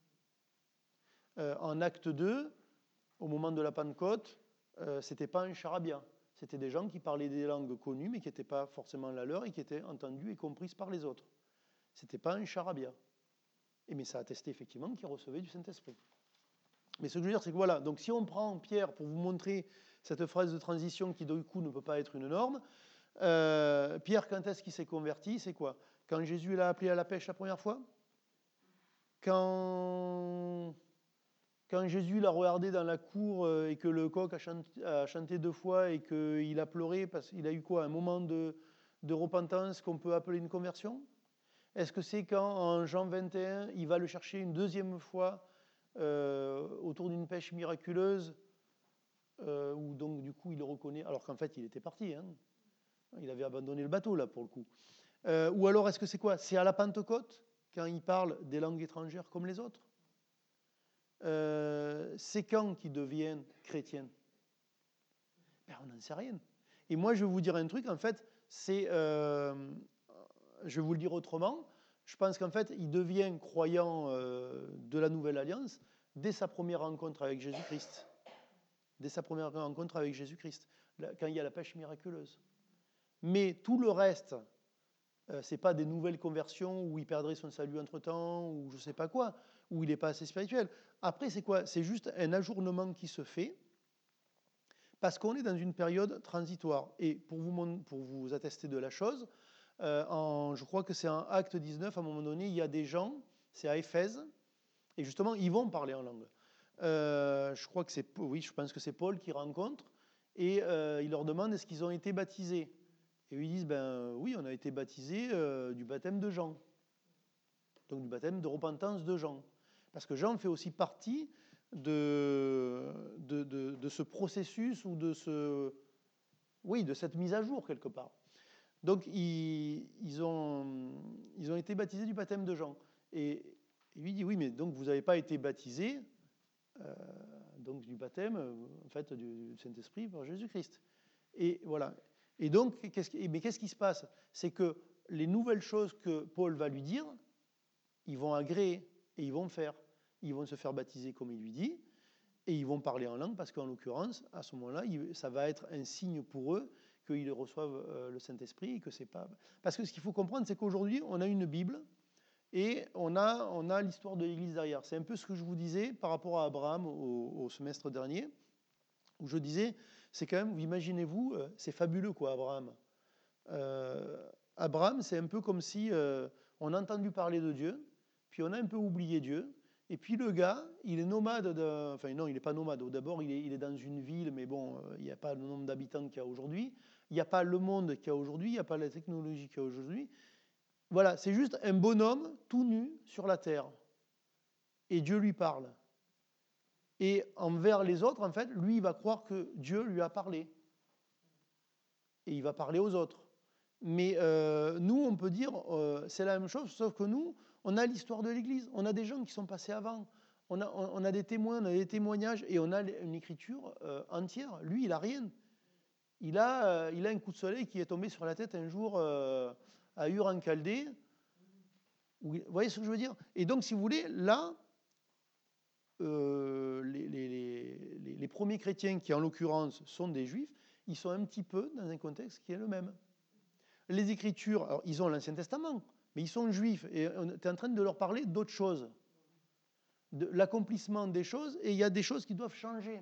En Acte 2, au moment de la Pentecôte, c'était pas un charabia. C'était des gens qui parlaient des langues connues, mais qui n'étaient pas forcément la leur et qui étaient entendues et comprises par les autres. C'était pas un charabia. Mais ça attestait effectivement qu'ils recevaient du Saint-Esprit. Mais ce que je veux dire, c'est que voilà, donc si on prend Pierre pour vous montrer cette phrase de transition qui, du coup, ne peut pas être une norme, Pierre, quand est-ce qu'il s'est converti? C'est quoi? Quand Jésus l'a appelé à la pêche la première fois? Quand Jésus l'a regardé dans la cour et que le coq a chanté 2 fois et qu'il a pleuré parce qu'il a eu quoi? Un moment de repentance qu'on peut appeler une conversion? Est-ce que c'est quand, en Jean 21, il va le chercher une deuxième fois autour d'une pêche miraculeuse où donc du coup il le reconnaît, alors qu'en fait il était parti, hein. Il avait abandonné le bateau là pour le coup. Ou alors est-ce que c'est quoi? C'est à la Pentecôte, quand il parle des langues étrangères comme les autres? C'est quand qu'ils deviennent chrétiens? Ben, on n'en sait rien. Et moi je vais vous dire un truc, en fait, c'est, je vais vous le dire autrement, je pense qu'en fait il devient croyant de la Nouvelle Alliance dès sa première rencontre avec Jésus-Christ. Dès sa première rencontre avec Jésus-Christ, quand il y a la pêche miraculeuse. Mais tout le reste, c'est pas des nouvelles conversions où il perdrait son salut entre-temps, ou je sais pas quoi, où il n'est pas assez spirituel. Après, c'est quoi? C'est juste un ajournement qui se fait, parce qu'on est dans une période transitoire. Et pour vous attester de la chose, je crois que c'est en Acte 19, à un moment donné, il y a des gens, c'est à Éphèse, et justement, ils vont parler en langue. Je crois que je pense que c'est Paul qui rencontre, et il leur demande est-ce qu'ils ont été baptisés. Et ils disent ben oui, on a été baptisés du baptême de Jean, donc du baptême de repentance de Jean, parce que Jean fait aussi partie de ce processus ou de cette mise à jour quelque part. Donc ils ont été baptisés du baptême de Jean, et lui dit oui, mais donc vous n'avez pas été baptisés donc du baptême en fait du Saint-Esprit par Jésus-Christ. Et voilà. Et donc qu'est-ce qui se passe? C'est que les nouvelles choses que Paul va lui dire, ils vont agréer et ils vont faire. Ils vont se faire baptiser comme il lui dit et ils vont parler en langue parce qu'en l'occurrence, à ce moment-là, ça va être un signe pour eux qu'ils reçoivent le Saint-Esprit et que c'est pas. Parce que ce qu'il faut comprendre, c'est qu'aujourd'hui, on a une Bible. Et on a l'histoire de l'Église derrière. C'est un peu ce que je vous disais par rapport à Abraham au semestre dernier, où je disais, c'est quand même, imaginez-vous, c'est fabuleux quoi, Abraham. Abraham, c'est un peu comme si on a entendu parler de Dieu, puis on a un peu oublié Dieu, et puis le gars, il est nomade, enfin non, il n'est pas nomade. D'abord, il est dans une ville, mais bon, il n'y a pas le nombre d'habitants qu'il y a aujourd'hui, il n'y a pas le monde qu'il y a aujourd'hui, il n'y a pas la technologie qu'il y a aujourd'hui. Voilà, c'est juste un bonhomme tout nu sur la terre. Et Dieu lui parle. Et envers les autres, en fait, lui, il va croire que Dieu lui a parlé. Et il va parler aux autres. Mais nous, on peut dire, c'est la même chose, sauf que nous, on a l'histoire de l'Église. On a des gens qui sont passés avant. On a des témoins, on a des témoignages, et on a une écriture entière. Lui, il n'a rien. Il a un coup de soleil qui est tombé sur la tête un jour à Ur en Chaldée. Vous voyez ce que je veux dire? Et donc, si vous voulez, là, les premiers chrétiens, qui en l'occurrence sont des juifs, ils sont un petit peu dans un contexte qui est le même. Les Écritures, alors, ils ont l'Ancien Testament, mais ils sont juifs, et on est en train de leur parler d'autres choses, de l'accomplissement des choses, et il y a des choses qui doivent changer.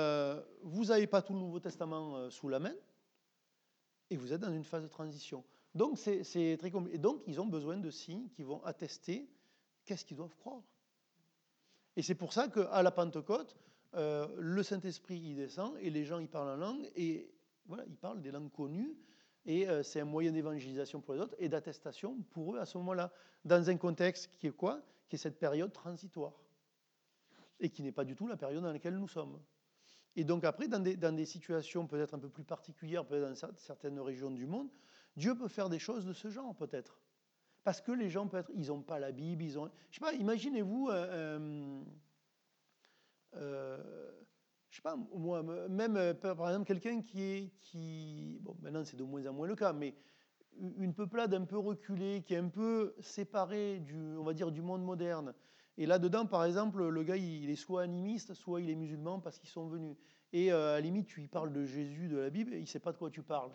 Vous n'avez pas tout le Nouveau Testament sous la main, et vous êtes dans une phase de transition. Donc c'est très compliqué. Et donc ils ont besoin de signes qui vont attester qu'est-ce qu'ils doivent croire. Et c'est pour ça qu'à la Pentecôte, le Saint-Esprit il descend et les gens ils parlent en langue et voilà, ils parlent des langues connues et c'est un moyen d'évangélisation pour les autres et d'attestation pour eux à ce moment-là, dans un contexte qui est quoi? Qui est cette période transitoire et qui n'est pas du tout la période dans laquelle nous sommes. Et donc après, dans des situations peut-être un peu plus particulières, peut-être dans certaines régions du monde, Dieu peut faire des choses de ce genre peut-être. Parce que les gens peut-être, ils n'ont pas la Bible, ils ont... Je sais pas, imaginez-vous... je sais pas, moi, même par exemple quelqu'un bon, maintenant c'est de moins en moins le cas, mais une peuplade un peu reculée, qui est un peu séparée on va dire, du monde moderne. Et là-dedans, par exemple, le gars, il est soit animiste, soit il est musulman parce qu'ils sont venus. Et à la limite, tu lui parles de Jésus, de la Bible, et il ne sait pas de quoi tu parles.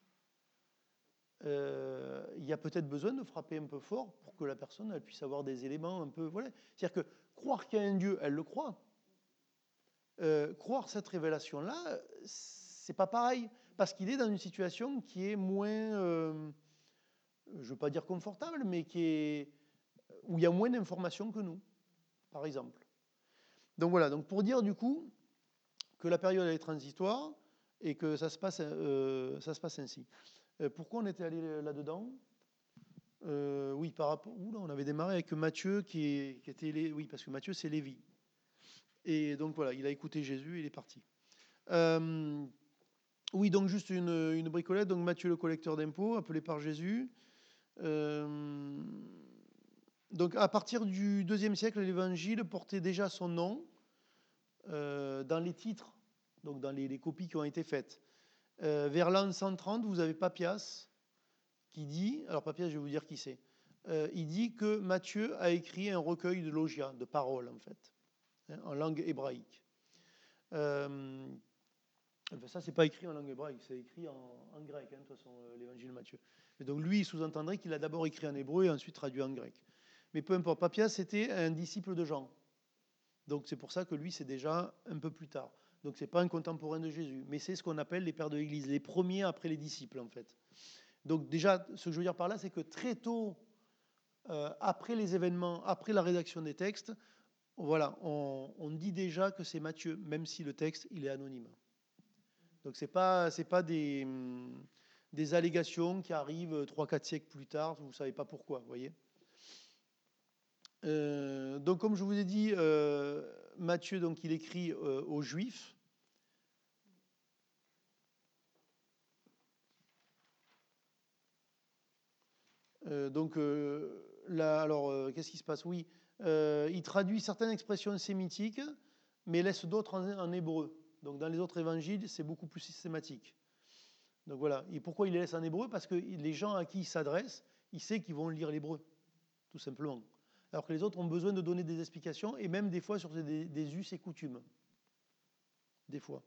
Il y a peut-être besoin de frapper un peu fort pour que la personne elle puisse avoir des éléments un peu... Voilà. C'est-à-dire que croire qu'il y a un Dieu, elle le croit. Croire cette révélation-là, c'est pas pareil, parce qu'il est dans une situation qui est moins, je ne veux pas dire confortable, mais où il y a moins d'informations que nous, par exemple. Donc voilà, donc pour dire du coup que la période est transitoire et que ça se passe ainsi. Pourquoi on était allé là-dedans? Oui, par rapport. Oula, on avait démarré avec Matthieu qui était. Oui, parce que Matthieu, c'est Lévi. Et donc voilà, il a écouté Jésus, il est parti. Oui, donc juste une bricolette. Donc Matthieu le collecteur d'impôts, appelé par Jésus. Donc à partir du IIe siècle, l'évangile portait déjà son nom dans les titres, donc dans les copies qui ont été faites. Vers l'an 130, vous avez Papias qui dit, alors Papias, je vais vous dire qui c'est, il dit que Matthieu a écrit un recueil de logia, de paroles en fait, en langue hébraïque. Ça, c'est pas écrit en langue hébraïque, c'est écrit en grec, de toute façon, l'évangile de Matthieu. Et donc lui, il sous-entendrait qu'il a d'abord écrit en hébreu et ensuite traduit en grec. Mais peu importe, Papias, c'était un disciple de Jean. Donc c'est pour ça que lui, c'est déjà un peu plus tard. Donc c'est pas un contemporain de Jésus, mais c'est ce qu'on appelle les pères de l'Église, les premiers après les disciples, en fait. Donc déjà, ce que je veux dire par là, c'est que très tôt, après les événements, après la rédaction des textes, voilà, on dit déjà que c'est Matthieu, même si le texte, il est anonyme. Donc c'est pas des allégations qui arrivent 3-4 siècles plus tard, vous ne savez pas pourquoi, vous voyez. Donc comme je vous ai dit, Matthieu, donc, il écrit aux Juifs. Là, alors, qu'est-ce qui se passe? Oui, il traduit certaines expressions sémitiques, mais laisse d'autres en hébreu. Donc dans les autres évangiles, c'est beaucoup plus systématique. Donc voilà. Et pourquoi il les laisse en hébreu? Parce que les gens à qui il s'adresse, il sait qu'ils vont lire l'hébreu, tout simplement. Alors que les autres ont besoin de donner des explications, et même des fois sur des us et coutumes. Des fois.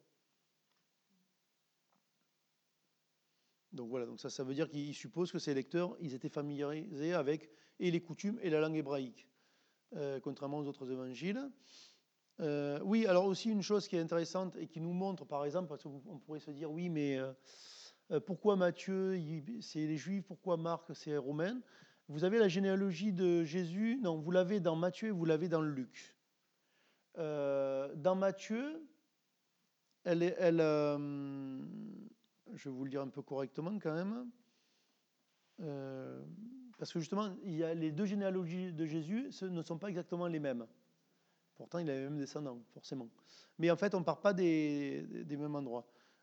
Donc voilà, donc ça veut dire qu'il suppose que ces lecteurs, ils étaient familiarisés avec et les coutumes et la langue hébraïque, contrairement aux autres évangiles. Oui, alors aussi une chose qui est intéressante et qui nous montre, par exemple, parce qu'on pourrait se dire, oui, mais pourquoi Matthieu, c'est les Juifs, pourquoi Marc, c'est les Romains? Vous avez la généalogie de Jésus, non, vous l'avez dans Matthieu et vous l'avez dans Luc. Dans Matthieu, je vais vous le dire un peu correctement quand même, parce que justement, il y a les deux généalogies de Jésus, ce ne sont pas exactement les mêmes. Pourtant, il a les mêmes descendants, forcément. Mais en fait, on ne part pas des mêmes endroits.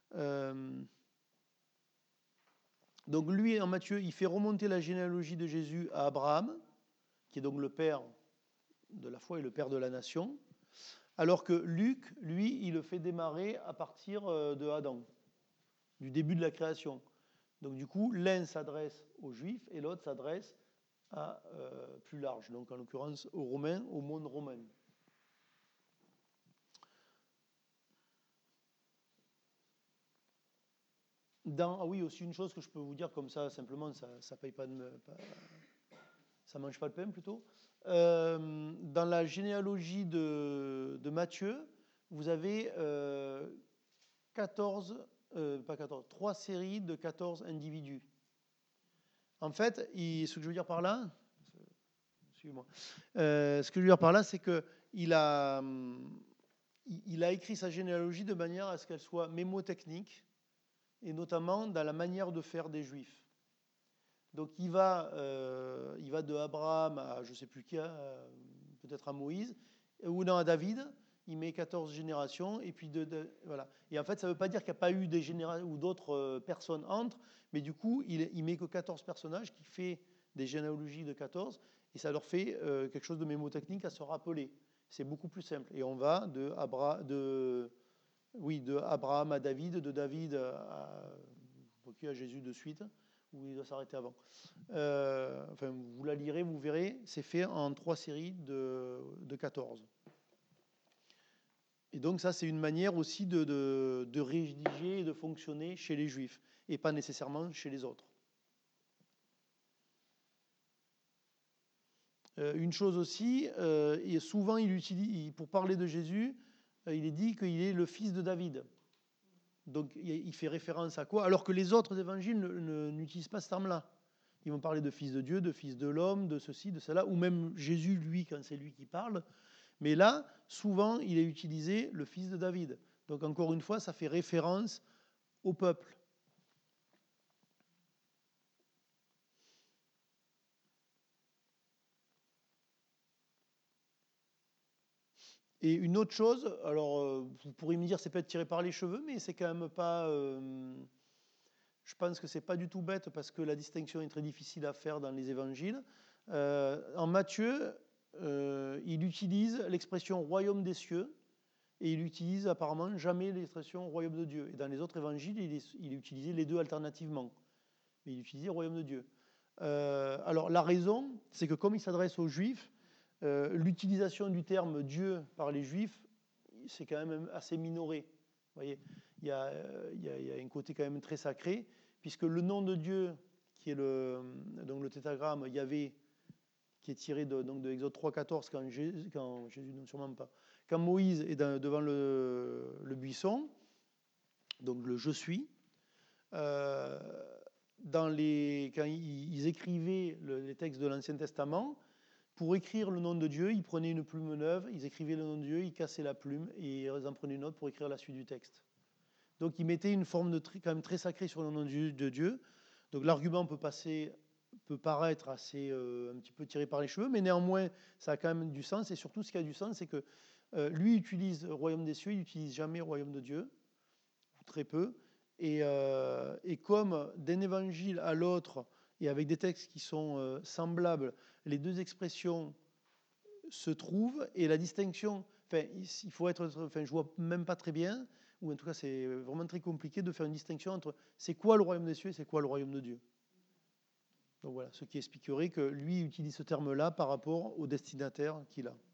Donc lui, en Matthieu, il fait remonter la généalogie de Jésus à Abraham, qui est donc le père de la foi et le père de la nation, alors que Luc, lui, il le fait démarrer à partir de Adam, du début de la création. Donc du coup, l'un s'adresse aux Juifs et l'autre s'adresse à plus large, donc en l'occurrence aux Romains, au monde romain. Oui, aussi une chose que je peux vous dire comme ça, simplement, ça paye pas ça mange pas le pain plutôt. Dans la généalogie de Matthieu, vous avez 3 séries de 14 individus. En fait, ce que je veux dire par là, suivez-moi. Ce que je veux dire par là, c'est que il a écrit sa généalogie de manière à ce qu'elle soit mémotechnique, et notamment dans la manière de faire des Juifs. Donc il va de Abraham à je ne sais plus qui, peut-être à Moïse, ou non, à David. Il met 14 générations, et puis voilà. Et en fait, ça ne veut pas dire qu'il n'y a pas eu des générations ou d'autres personnes entre, mais du coup, il met que 14 personnages, qui fait des généalogies de 14, et ça leur fait quelque chose de mémotechnique à se rappeler. C'est beaucoup plus simple. Et on va de Abraham à David, de David à Jésus de suite, ou il doit s'arrêter avant. Enfin, vous la lirez, vous verrez, c'est fait en 3 séries de 14. Et donc ça, c'est une manière aussi de rédiger et de fonctionner chez les Juifs, et pas nécessairement chez les autres. Une chose aussi, et souvent il utilise, pour parler de Jésus, il est dit qu'il est le fils de David. Donc il fait référence à quoi? Alors que les autres évangiles n'utilisent pas ce terme-là. Ils vont parler de fils de Dieu, de fils de l'homme, de ceci, de cela, ou même Jésus, lui, quand c'est lui qui parle. Mais là, souvent, il est utilisé le fils de David. Donc encore une fois, ça fait référence au peuple. Et une autre chose, alors vous pourriez me dire c'est peut-être tiré par les cheveux, mais c'est quand même pas... je pense que c'est pas du tout bête, parce que la distinction est très difficile à faire dans les évangiles. En Matthieu, il utilise l'expression royaume des cieux, et il utilise apparemment jamais l'expression royaume de Dieu. Et dans les autres évangiles, il utilisait les deux alternativement. Mais il utilisait royaume de Dieu. Alors la raison, c'est que comme il s'adresse aux Juifs, l'utilisation du terme Dieu par les Juifs, c'est quand même assez minoré. Vous voyez, il y a un côté quand même très sacré, puisque le nom de Dieu, qui est donc le tétragramme Yahvé, qui est tiré de Exode 3,14, quand Jésus, non, sûrement pas, quand Moïse est devant le buisson, donc le je suis, quand ils écrivaient les textes de l'Ancien Testament, pour écrire le nom de Dieu, ils prenaient une plume neuve, ils écrivaient le nom de Dieu, ils cassaient la plume et ils en prenaient une autre pour écrire la suite du texte. Donc ils mettaient une forme quand même très sacrée sur le nom de Dieu. Donc l'argument peut paraître assez un petit peu tiré par les cheveux, mais néanmoins ça a quand même du sens. Et surtout, ce qui a du sens, c'est que lui utilise royaume des cieux, il n'utilise jamais royaume de Dieu, ou très peu. Et comme d'un évangile à l'autre, et avec des textes qui sont semblables, les deux expressions se trouvent, et la distinction, il faut être, je vois même pas très bien, ou en tout cas c'est vraiment très compliqué de faire une distinction entre c'est quoi le royaume des cieux et c'est quoi le royaume de Dieu. Donc voilà, ce qui expliquerait que lui utilise ce terme-là par rapport au destinataire qu'il a.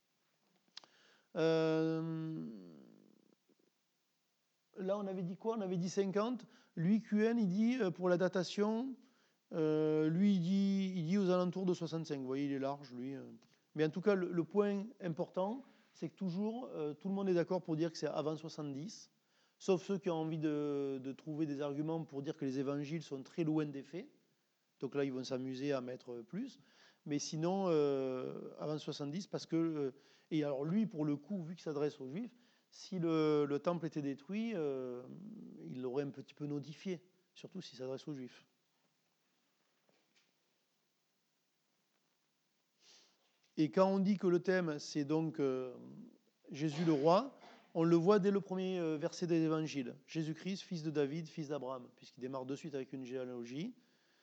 Là, on avait dit quoi? On avait dit 50. Lui, QN, il dit pour la datation, lui, il dit aux alentours de 65. Vous voyez, il est large, lui. Mais en tout cas, le point important, c'est que toujours, tout le monde est d'accord pour dire que c'est avant 70, sauf ceux qui ont envie de trouver des arguments pour dire que les évangiles sont très loin des faits. Donc là, ils vont s'amuser à mettre plus. Mais sinon, avant 70, parce que... et alors lui, pour le coup, vu qu'il s'adresse aux Juifs, si le temple était détruit, il l'aurait un petit peu notifié, surtout s'il s'adresse aux Juifs. Et quand on dit que le thème, c'est donc Jésus le roi, on le voit dès le premier verset de l'Évangile. Jésus-Christ, fils de David, fils d'Abraham, puisqu'il démarre de suite avec une généalogie.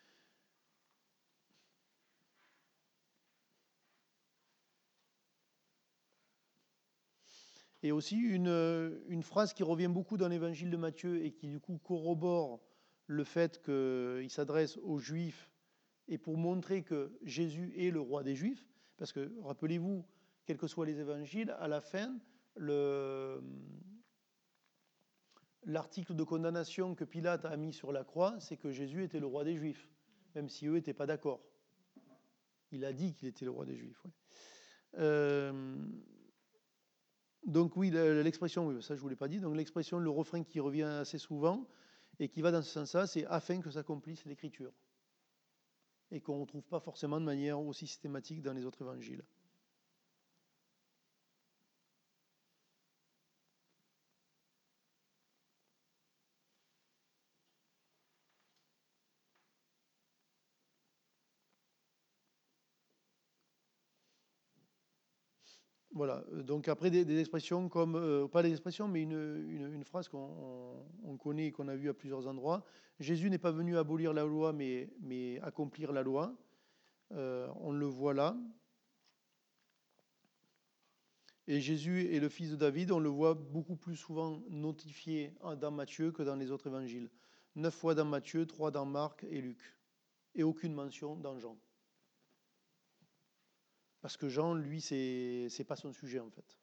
Et aussi une phrase qui revient beaucoup dans l'Évangile de Matthieu et qui du coup corrobore le fait qu'il s'adresse aux Juifs, et pour montrer que Jésus est le roi des Juifs, parce que rappelez-vous, quels que soient les évangiles, à la fin, l'article de condamnation que Pilate a mis sur la croix, c'est que Jésus était le roi des Juifs, même si eux n'étaient pas d'accord. Il a dit qu'il était le roi des Juifs. Ouais. Donc oui, l'expression, oui, ça je ne vous l'ai pas dit, donc l'expression, le refrain qui revient assez souvent et qui va dans ce sens-là, c'est afin que s'accomplisse l'écriture. et qu'on ne retrouve pas forcément de manière aussi systématique dans les autres évangiles. Voilà, donc après des expressions comme, pas des expressions, mais une phrase qu'on connaît et qu'on a vue à plusieurs endroits. Jésus n'est pas venu abolir la loi, mais accomplir la loi. On le voit là. Et Jésus est le fils de David, on le voit beaucoup plus souvent notifié dans Matthieu que dans les autres évangiles. 9 fois dans Matthieu, 3 dans Marc et Luc. Et aucune mention dans Jean. Parce que Jean, lui, c'est pas son sujet en fait.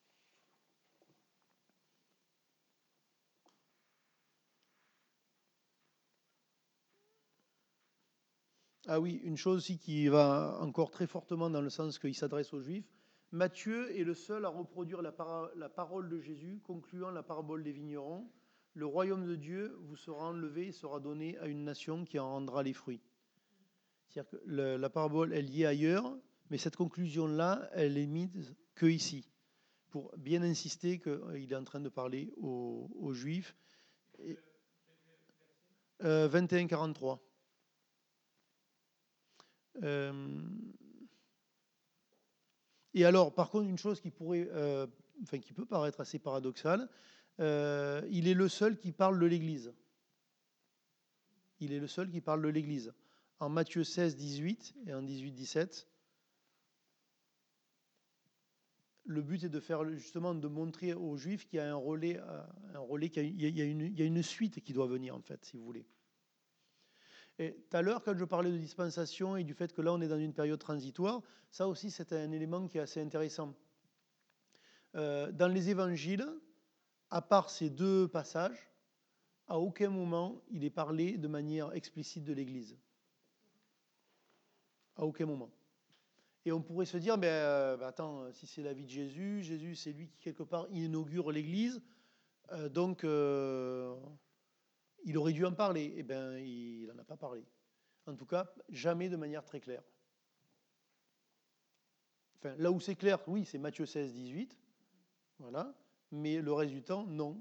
Ah oui, une chose aussi qui va encore très fortement dans le sens qu'il s'adresse aux Juifs. Matthieu est le seul à reproduire la parole de Jésus, concluant la parabole des vignerons. Le royaume de Dieu vous sera enlevé et sera donné à une nation qui en rendra les fruits. C'est-à-dire que la parabole est liée ailleurs, mais cette conclusion-là, elle est mise que ici, pour bien insister qu'il est en train de parler aux Juifs. 21-43. Et alors, par contre, une chose qui qui peut paraître assez paradoxale, il est le seul qui parle de l'Église. Il est le seul qui parle de l'Église. En Matthieu 16, 18 et en 18, 17, le but est de faire justement de montrer aux Juifs qu'il y a un relais, il y a une suite qui doit venir en fait, si vous voulez. Et tout à l'heure, quand je parlais de dispensation et du fait que là on est dans une période transitoire, ça aussi c'est un élément qui est assez intéressant. Dans les évangiles, à part ces deux passages, à aucun moment il est parlé de manière explicite de l'Église. À aucun moment. Et on pourrait se dire, attends, si c'est la vie de Jésus, Jésus c'est lui qui quelque part inaugure l'Église, donc il aurait dû en parler. Eh bien, il n'en a pas parlé. En tout cas, jamais de manière très claire. Enfin, là où c'est clair, oui, c'est Matthieu 16, 18. Voilà. Mais le reste du temps, non.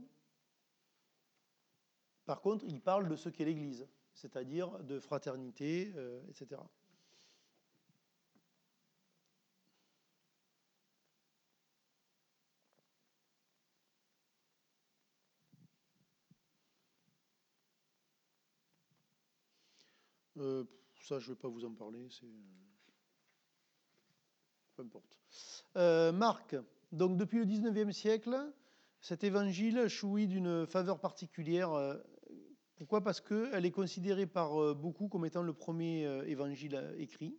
Par contre, il parle de ce qu'est l'Église, c'est-à-dire de fraternité, etc. Ça, je ne vais pas vous en parler, c'est... Peu importe. Marc, donc depuis le 19e siècle, cet évangile jouit d'une faveur particulière. Pourquoi ? Parce qu'elle est considérée par beaucoup comme étant le premier évangile écrit.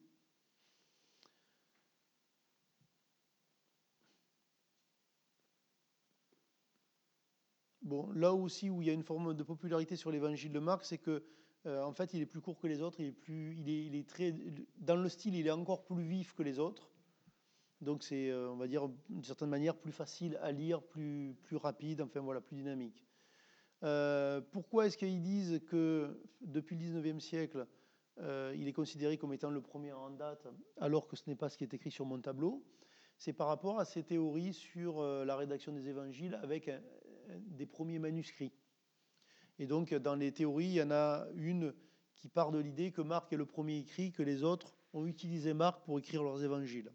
Bon, là aussi où il y a une forme de popularité sur l'évangile de Marc, c'est que en fait, il est plus court que les autres. Il est très, dans le style, il est encore plus vif que les autres. Donc c'est, on va dire, d'une certaine manière, plus facile à lire, plus rapide, enfin voilà, plus dynamique. Pourquoi est-ce qu'ils disent que depuis le 19e siècle, il est considéré comme étant le premier en date, alors que ce n'est pas ce qui est écrit sur mon tableau? C'est par rapport à ces théories sur la rédaction des évangiles avec des premiers manuscrits. Et donc, dans les théories, il y en a une qui part de l'idée que Marc est le premier écrit, que les autres ont utilisé Marc pour écrire leurs évangiles.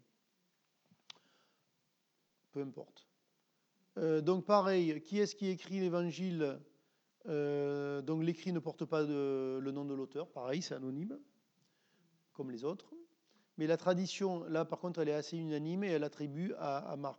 Peu importe. Donc pareil, qui est-ce qui écrit l'évangile? Donc l'écrit ne porte pas le nom de l'auteur, pareil, c'est anonyme, comme les autres. Mais la tradition, là par contre, elle est assez unanime et elle attribue à Marc.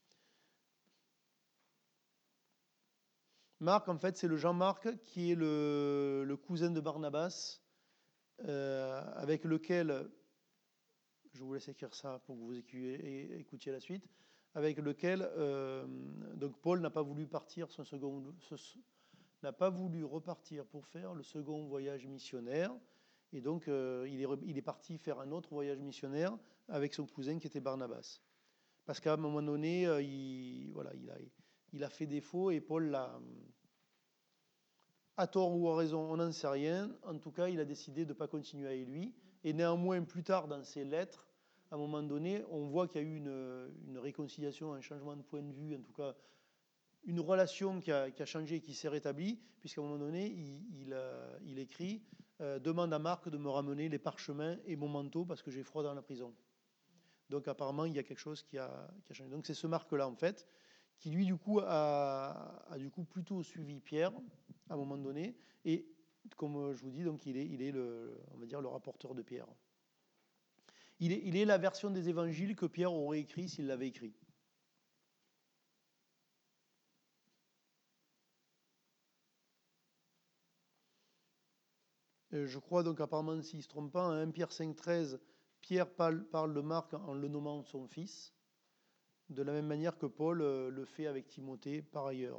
Marc, en fait, c'est le Jean-Marc qui est le cousin de Barnabas, avec lequel, je vous laisse écrire ça pour que vous écoutiez la suite, avec lequel donc Paul n'a pas voulu partir n'a pas voulu repartir pour faire le second voyage missionnaire, et donc il est parti faire un autre voyage missionnaire avec son cousin qui était Barnabas. Parce qu'à un moment donné, il a fait défaut et Paul l'a, à tort ou à raison, on n'en sait rien. En tout cas, il a décidé de ne pas continuer avec lui Et néanmoins, plus tard, dans ses lettres, à un moment donné, on voit qu'il y a eu une réconciliation, un changement de point de vue, en tout cas, une relation qui a changé, qui s'est rétablie, puisqu'à un moment donné, il écrit demande à Marc de me ramener les parchemins et mon manteau parce que j'ai froid dans la prison. Donc apparemment, il y a quelque chose qui a changé. Donc c'est ce Marc-là, en fait, qui lui, du coup, a du coup plutôt suivi Pierre, à un moment donné, et comme je vous dis, donc il est on va dire, le rapporteur de Pierre. Il est la version des évangiles que Pierre aurait écrit s'il l'avait écrit. Je crois donc apparemment, s'il ne se trompe pas, en 1 Pierre 5,13, Pierre parle de Marc en le nommant son fils, de la même manière que Paul le fait avec Timothée par ailleurs.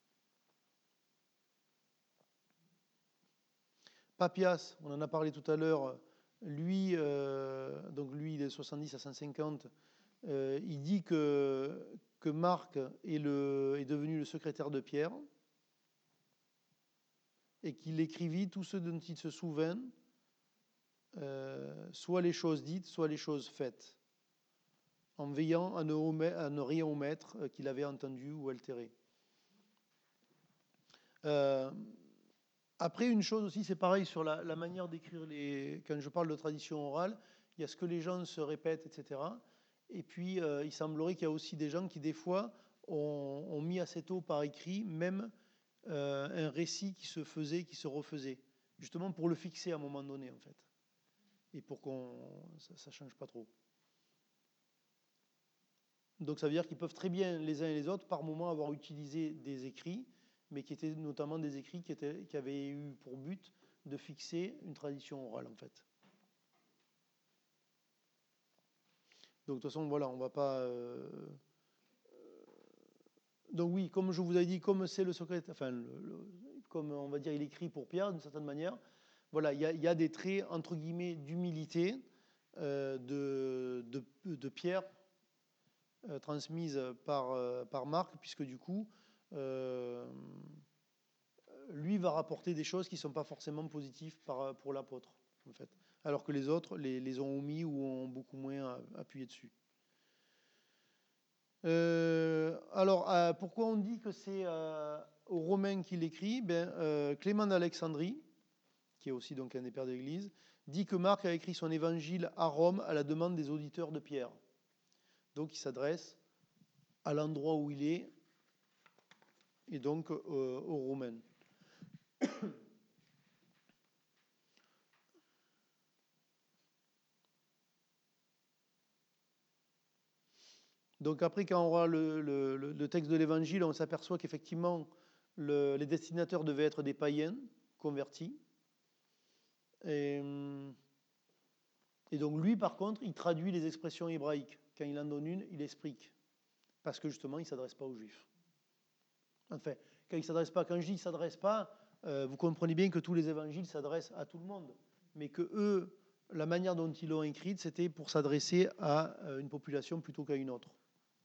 Papias, on en a parlé tout à l'heure, lui, donc lui il est 70 à 150, il dit que Marc est devenu le secrétaire de Pierre et qu'il écrivit tout ce dont il se souvint, soit les choses dites, soit les choses faites, en veillant à ne rien omettre qu'il avait entendu ou altéré. Après, une chose aussi, c'est pareil sur la manière d'écrire quand je parle de tradition orale, il y a ce que les gens se répètent, etc. Et puis, il semblerait qu'il y a aussi des gens qui, des fois, ont mis assez tôt par écrit même un récit qui se faisait, qui se refaisait, justement pour le fixer à un moment donné, en fait, et pour ça change pas trop. Donc ça veut dire qu'ils peuvent très bien, les uns et les autres, par moment avoir utilisé des écrits, mais qui étaient notamment des écrits qui avaient eu pour but de fixer une tradition orale, en fait. Donc de toute façon, voilà, on va pas... Donc oui, comme je vous avais dit, comme c'est le secrétaire, enfin, comme on va dire, il écrit pour Pierre, d'une certaine manière, voilà, il y a des traits, entre guillemets, d'humilité de Pierre, transmise par Marc, puisque du coup, lui va rapporter des choses qui ne sont pas forcément positives pour l'apôtre, en fait, alors que les autres les ont omis ou ont beaucoup moins appuyé dessus. Alors, pourquoi on dit que c'est aux Romains qu'il écrit? Clément d'Alexandrie, qui est aussi donc un des pères de l'Église, dit que Marc a écrit son évangile à Rome à la demande des auditeurs de Pierre. Donc, il s'adresse à l'endroit où il est, et donc aux Romains. Donc après, quand on aura le texte de l'Évangile, on s'aperçoit qu'effectivement, les destinataires devaient être des païens convertis. Et donc lui, par contre, il traduit les expressions hébraïques. Quand il en donne une, il explique. Parce que justement, il ne s'adresse pas aux Juifs. Enfin, quand je dis il ne s'adresse pas, vous comprenez bien que tous les évangiles s'adressent à tout le monde. Mais que eux, la manière dont ils l'ont écrite, c'était pour s'adresser à une population plutôt qu'à une autre.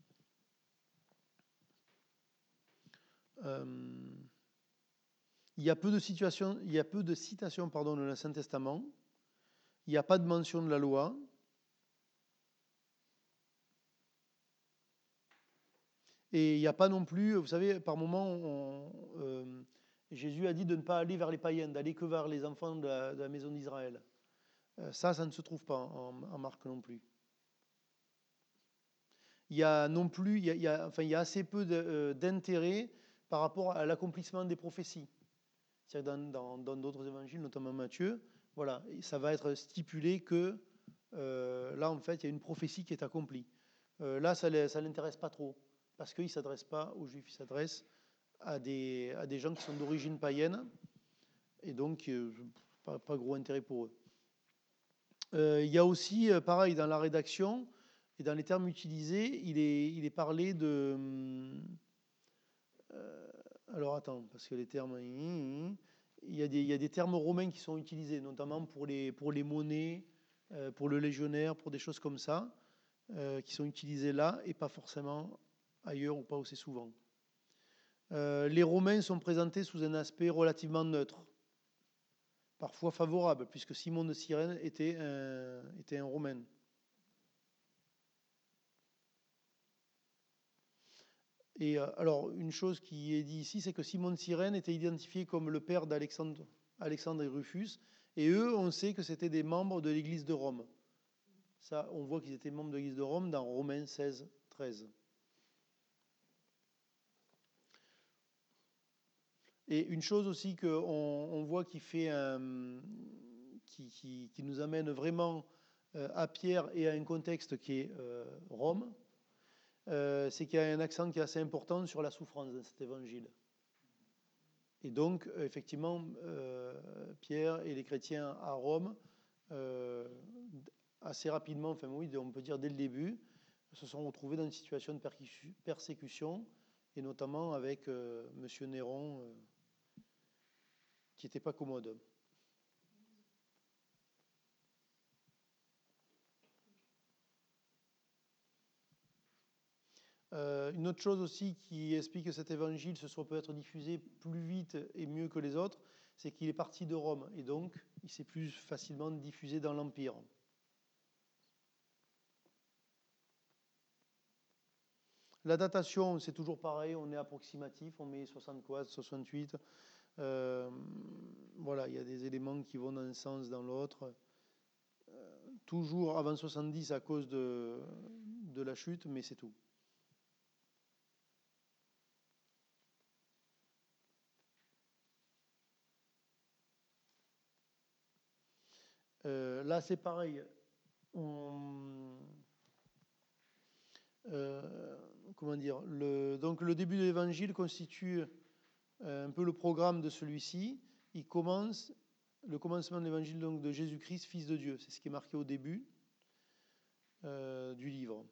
Il y a peu de citations dans l'Ancien Testament. Il n'y a pas de mention de la loi. Et il n'y a pas non plus, vous savez, par moment, Jésus a dit de ne pas aller vers les païens, d'aller que vers les enfants de la maison d'Israël. Ça ne se trouve pas en Marc non plus. Il y a non plus, il y a assez peu d'intérêt par rapport à l'accomplissement des prophéties. C'est-à-dire dans d'autres évangiles, notamment Matthieu, voilà, ça va être stipulé que là, en fait, il y a une prophétie qui est accomplie. Là, ça ne l'intéresse pas trop, parce qu'il ne s'adresse pas aux Juifs, il s'adresse à des gens qui sont d'origine païenne, et donc pas gros intérêt pour eux. Il y a aussi, pareil, dans la rédaction et dans les termes utilisés, il est parlé de... alors attends, parce que les termes... Il y a des termes romains qui sont utilisés, notamment pour les monnaies, pour le légionnaire, pour des choses comme ça, qui sont utilisées là et pas forcément ailleurs ou pas aussi souvent. Les Romains sont présentés sous un aspect relativement neutre parfois favorable, puisque Simon de Cyrène était un Romain. Et alors, une chose qui est dit ici, c'est que Simon de Cyrène était identifié comme le père d'Alexandre et Rufus, et eux, on sait que c'était des membres de l'Église de Rome. Ça, on voit qu'ils étaient membres de l'Église de Rome dans Romains 16, 13. Et une chose aussi qu'on voit qui nous amène vraiment à Pierre et à un contexte qui est Rome, c'est qu'il y a un accent qui est assez important sur la souffrance dans cet évangile. Et donc, effectivement, Pierre et les chrétiens à Rome, assez rapidement, enfin oui, on peut dire dès le début, se sont retrouvés dans une situation de persécution, et notamment avec Monsieur Néron, qui n'était pas commode. Une autre chose aussi qui explique que cet évangile se soit peut-être diffusé plus vite et mieux que les autres, c'est qu'il est parti de Rome, et donc il s'est plus facilement diffusé dans l'Empire. La datation, c'est toujours pareil, on est approximatif, on met 64, 68. Voilà, il y a des éléments qui vont dans un sens, dans l'autre. Toujours avant 70 à cause de la chute, mais c'est tout. Là, c'est pareil. Comment dire, donc le début de l'évangile constitue un peu le programme de celui-ci. Il commence le commencement de l'évangile donc de Jésus-Christ, Fils de Dieu. C'est ce qui est marqué au début du livre.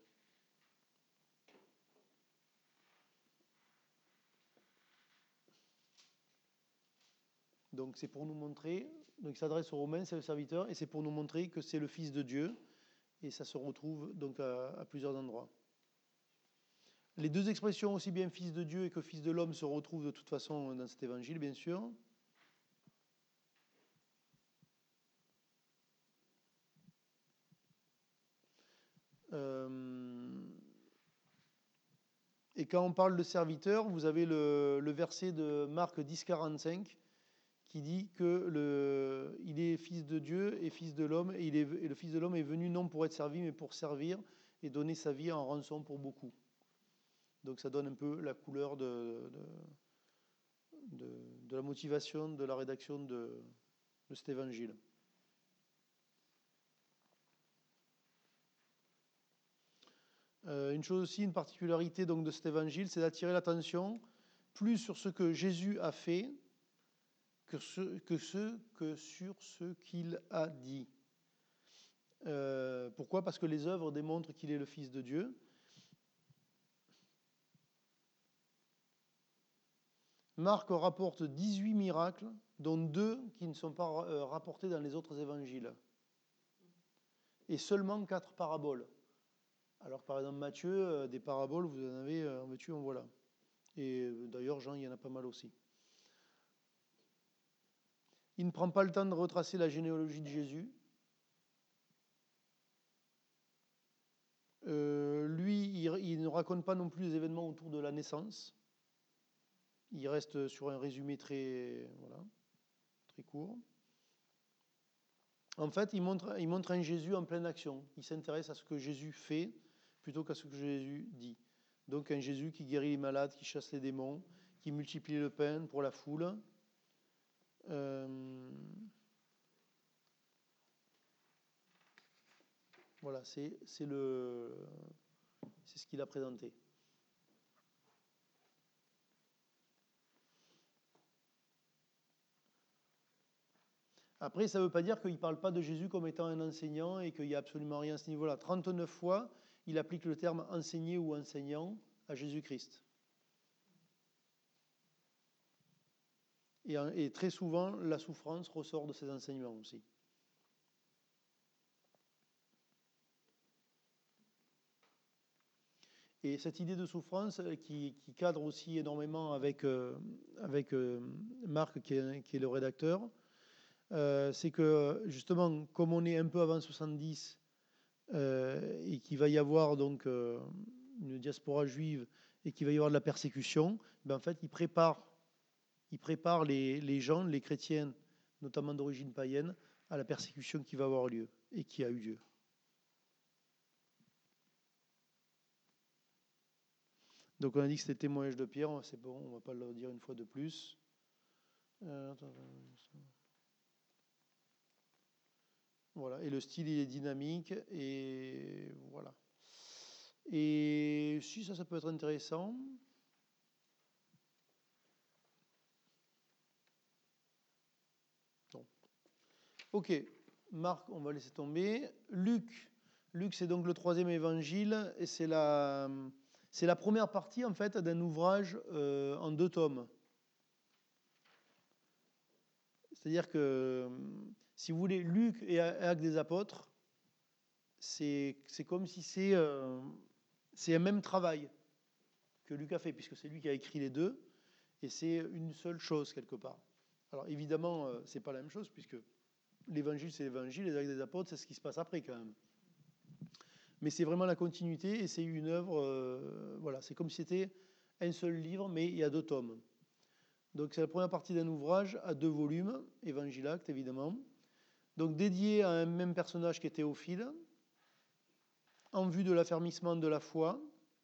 Donc c'est pour nous montrer, donc il s'adresse aux Romains, c'est le serviteur, et c'est pour nous montrer que c'est le Fils de Dieu, et ça se retrouve donc à plusieurs endroits. Les deux expressions, aussi bien Fils de Dieu et que Fils de l'homme, se retrouvent de toute façon dans cet évangile, bien sûr. Et quand on parle de serviteur, vous avez le verset de Marc 10, 45 qui dit que il est fils de Dieu et fils de l'homme, et le Fils de l'homme est venu non pour être servi, mais pour servir et donner sa vie en rançon pour beaucoup. Donc ça donne un peu la couleur de la motivation de la rédaction de cet évangile. Une chose aussi, une particularité donc de cet évangile, c'est d'attirer l'attention plus sur ce que Jésus a fait que sur ce qu'il a dit. Pourquoi ? Parce que les œuvres démontrent qu'il est le Fils de Dieu. Marc rapporte 18 miracles, dont 2 qui ne sont pas rapportés dans les autres évangiles. Et seulement 4 paraboles. Alors par exemple Matthieu, des paraboles, vous en avez en veux-tu, en voilà. Et d'ailleurs Jean, il y en a pas mal aussi. Il ne prend pas le temps de retracer la généalogie de Jésus. Lui, il ne raconte pas non plus les événements autour de la naissance. Il reste sur un résumé très court. En fait, il montre un Jésus en pleine action. Il s'intéresse à ce que Jésus fait plutôt qu'à ce que Jésus dit. Donc un Jésus qui guérit les malades, qui chasse les démons, qui multiplie le pain pour la foule. Voilà, c'est ce qu'il a présenté. Après, ça ne veut pas dire qu'il ne parle pas de Jésus comme étant un enseignant et qu'il n'y a absolument rien à ce niveau-là. 39 fois, il applique le terme enseigner ou enseignant à Jésus-Christ. Et très souvent, la souffrance ressort de ces enseignements aussi. Et cette idée de souffrance qui cadre aussi énormément avec Marc, qui est le rédacteur, c'est que justement, comme on est un peu avant 70 et qu'il va y avoir donc une diaspora juive et qu'il va y avoir de la persécution, ben en fait, il prépare les gens, les chrétiens, notamment d'origine païenne, à la persécution qui va avoir lieu et qui a eu lieu. Donc on a dit que c'était témoignage de Pierre, c'est bon, on ne va pas le dire une fois de plus. Voilà, et le style il est dynamique et voilà. Et si ça peut être intéressant. Bon. Ok, Marc, on va laisser tomber. Luc, c'est donc le 3e évangile et c'est la première partie en fait d'un ouvrage en 2 tomes. C'est-à-dire que, si vous voulez, Luc et Actes des Apôtres, c'est comme si c'est un même travail que Luc a fait, puisque c'est lui qui a écrit les deux, et c'est une seule chose quelque part. Alors évidemment, c'est pas la même chose, puisque l'évangile c'est l'évangile, les Actes des Apôtres c'est ce qui se passe après quand même. Mais c'est vraiment la continuité, et c'est une œuvre, voilà, c'est comme si c'était un seul livre, mais il y a 2 tomes. Donc c'est la première partie d'un ouvrage à 2 volumes, Évangile Actes évidemment, donc dédié à un même personnage qui est Théophile, en vue de l'affermissement de la foi,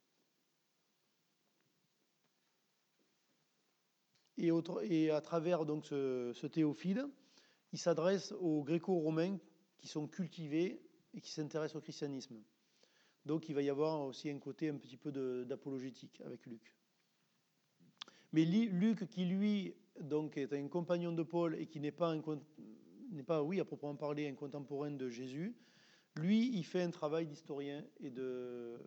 et à travers donc ce Théophile, il s'adresse aux Gréco-Romains qui sont cultivés et qui s'intéressent au christianisme. Donc il va y avoir aussi un côté un petit peu d'apologétique avec Luc. Mais Luc, qui lui donc est un compagnon de Paul et qui n'est pas, oui, à proprement parler, un contemporain de Jésus, lui, il fait un travail d'historien et de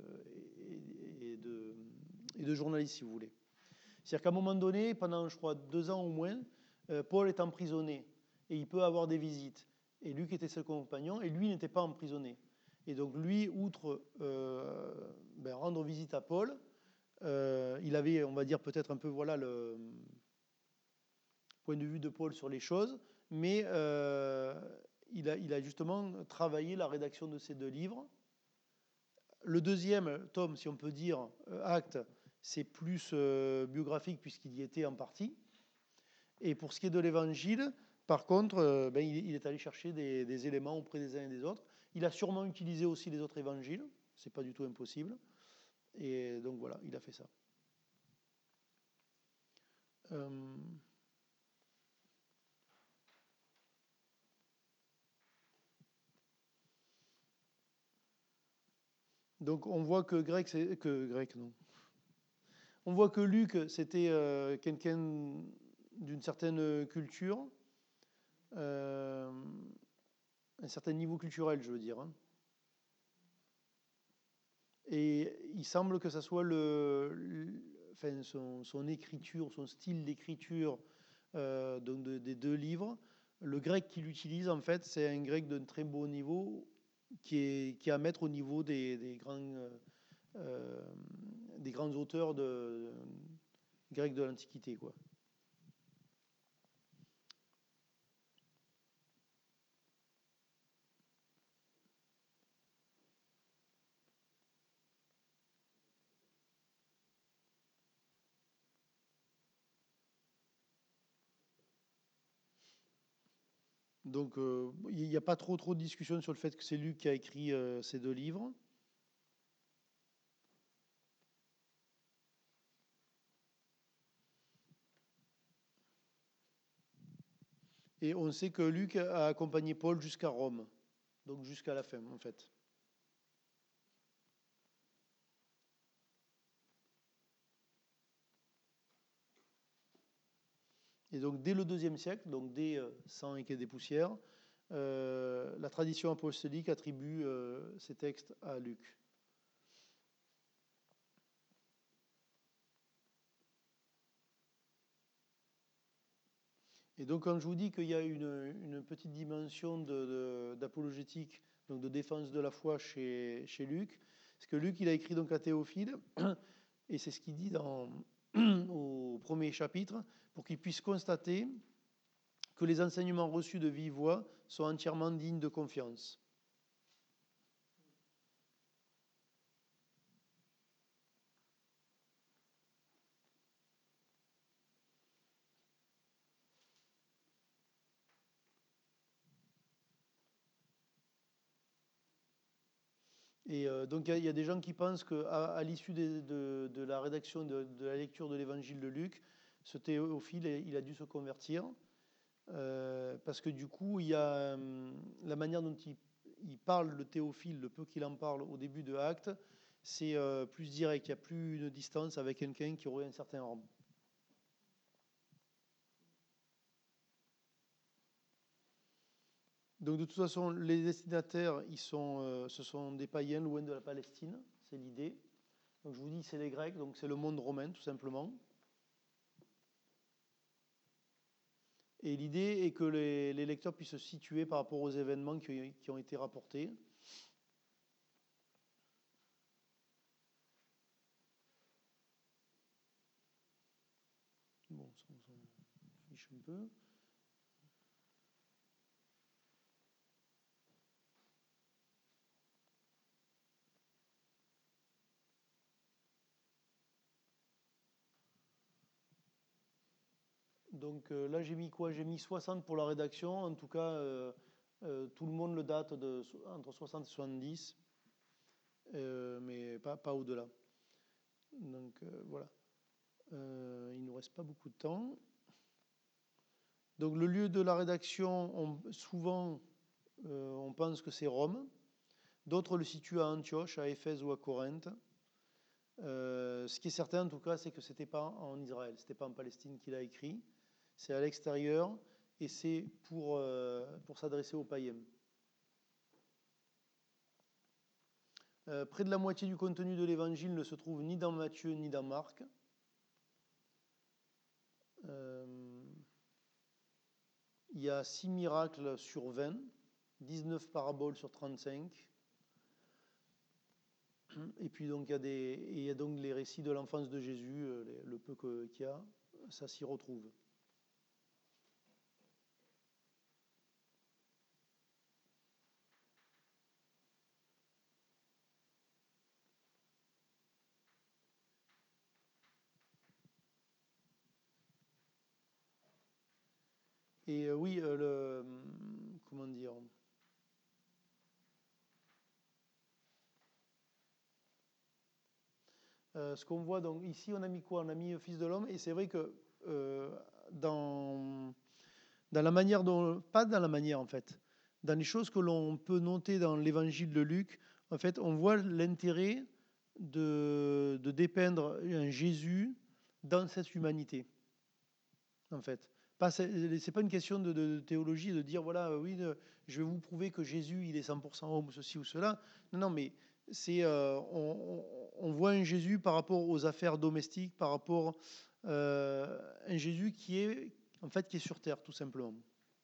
journaliste, si vous voulez. C'est-à-dire qu'à un moment donné, pendant, je crois, 2 ans au moins, Paul est emprisonné et il peut avoir des visites. Et Luc était son compagnon et lui n'était pas emprisonné. Et donc lui, outre rendre visite à Paul, il avait, on va dire, peut-être un peu voilà le point de vue de Paul sur les choses, mais il a justement travaillé la rédaction de ces 2 livres. Le 2e tome, si on peut dire, Actes, c'est plus biographique puisqu'il y était en partie. Et pour ce qui est de l'évangile, par contre, il est allé chercher des éléments auprès des uns et des autres. Il a sûrement utilisé aussi les autres évangiles, c'est pas du tout impossible. Et donc voilà, il a fait ça. Donc on voit que on voit que Luc, c'était quelqu'un d'une certaine culture, un certain niveau culturel, je veux dire. Et il semble que ça soit son écriture, son style d'écriture donc des 2 livres. Le grec qu'il utilise, en fait, c'est un grec d'un très beau niveau qui est à mettre au niveau des grands auteurs grecs de l'Antiquité, quoi. Donc, il n'y a pas trop de discussion sur le fait que c'est Luc qui a écrit ces 2 livres. Et on sait que Luc a accompagné Paul jusqu'à Rome, donc jusqu'à la fin, en fait. Et donc, dès le 2e siècle, donc dès 100 et des poussières, la tradition apostolique attribue ces textes à Luc. Et donc, quand je vous dis qu'il y a une petite dimension d'apologétique, donc de défense de la foi chez Luc, c'est que Luc, il a écrit donc à Théophile, et c'est ce qu'il dit au 1er chapitre, pour qu'il puisse constater que les enseignements reçus de vive voix sont entièrement dignes de confiance. Et donc il y a des gens qui pensent qu'à l'issue de la rédaction de la lecture de l'évangile de Luc, ce Théophile, il a dû se convertir, parce que du coup, il y a la manière dont il parle, le Théophile, le peu qu'il en parle au début de Actes, c'est plus direct, il n'y a plus une distance avec quelqu'un qui aurait un certain rang. Donc de toute façon, les destinataires, ce sont des païens loin de la Palestine, c'est l'idée. Donc je vous dis, c'est les Grecs, donc c'est le monde romain tout simplement. Et l'idée est que les lecteurs puissent se situer par rapport aux événements qui ont été rapportés. Bon, ça on s'en fiche un peu. Donc là, j'ai mis quoi? J'ai mis 60 pour la rédaction. En tout cas, tout le monde le date entre 60 et 70, mais pas au-delà. Donc voilà. Il ne nous reste pas beaucoup de temps. Donc le lieu de la rédaction, souvent, on pense que c'est Rome. D'autres le situent à Antioche, à Éphèse ou à Corinthe. Ce qui est certain, en tout cas, c'est que ce n'était pas en Israël, ce n'était pas en Palestine qu'il a écrit. C'est à l'extérieur et c'est pour s'adresser aux païens. Près de la moitié du contenu de l'évangile ne se trouve ni dans Matthieu ni dans Marc. Il y a 6 miracles sur 20, 19 paraboles sur 35. Et puis donc il y a donc les récits de l'enfance de Jésus, le peu qu'il y a, ça s'y retrouve. Et oui, comment dire, ce qu'on voit, donc ici on a mis quoi? On a mis Fils de l'homme, et c'est vrai que dans la manière dont, pas dans la manière en fait, dans les choses que l'on peut noter dans l'évangile de Luc, en fait, on voit l'intérêt de dépeindre un Jésus dans cette humanité, en fait. C'est pas une question de théologie, de dire, voilà, oui, je vais vous prouver que Jésus, il est 100% homme, ceci ou cela. Non, non, mais on voit un Jésus par rapport aux affaires domestiques, par rapport un Jésus qui est, en fait, qui est sur terre, tout simplement.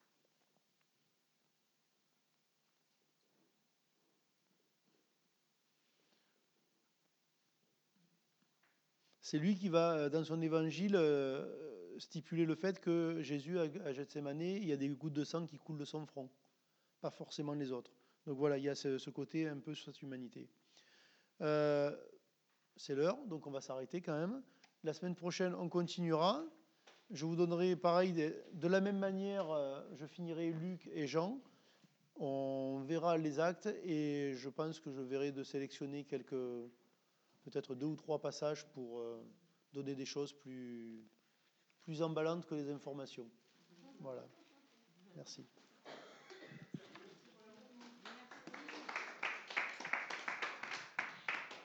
C'est lui qui va, dans son évangile, stipuler le fait que Jésus, à Gethsémane, il y a des gouttes de sang qui coulent de son front, pas forcément les autres. Donc voilà, il y a ce côté un peu sur cette humanité. C'est l'heure, donc on va s'arrêter quand même. La semaine prochaine, on continuera. Je vous donnerai, pareil, de la même manière, je finirai Luc et Jean. On verra les actes et je pense que je verrai de sélectionner peut-être 2 ou 3 passages pour donner des choses plus emballantes que les informations. Voilà. Merci.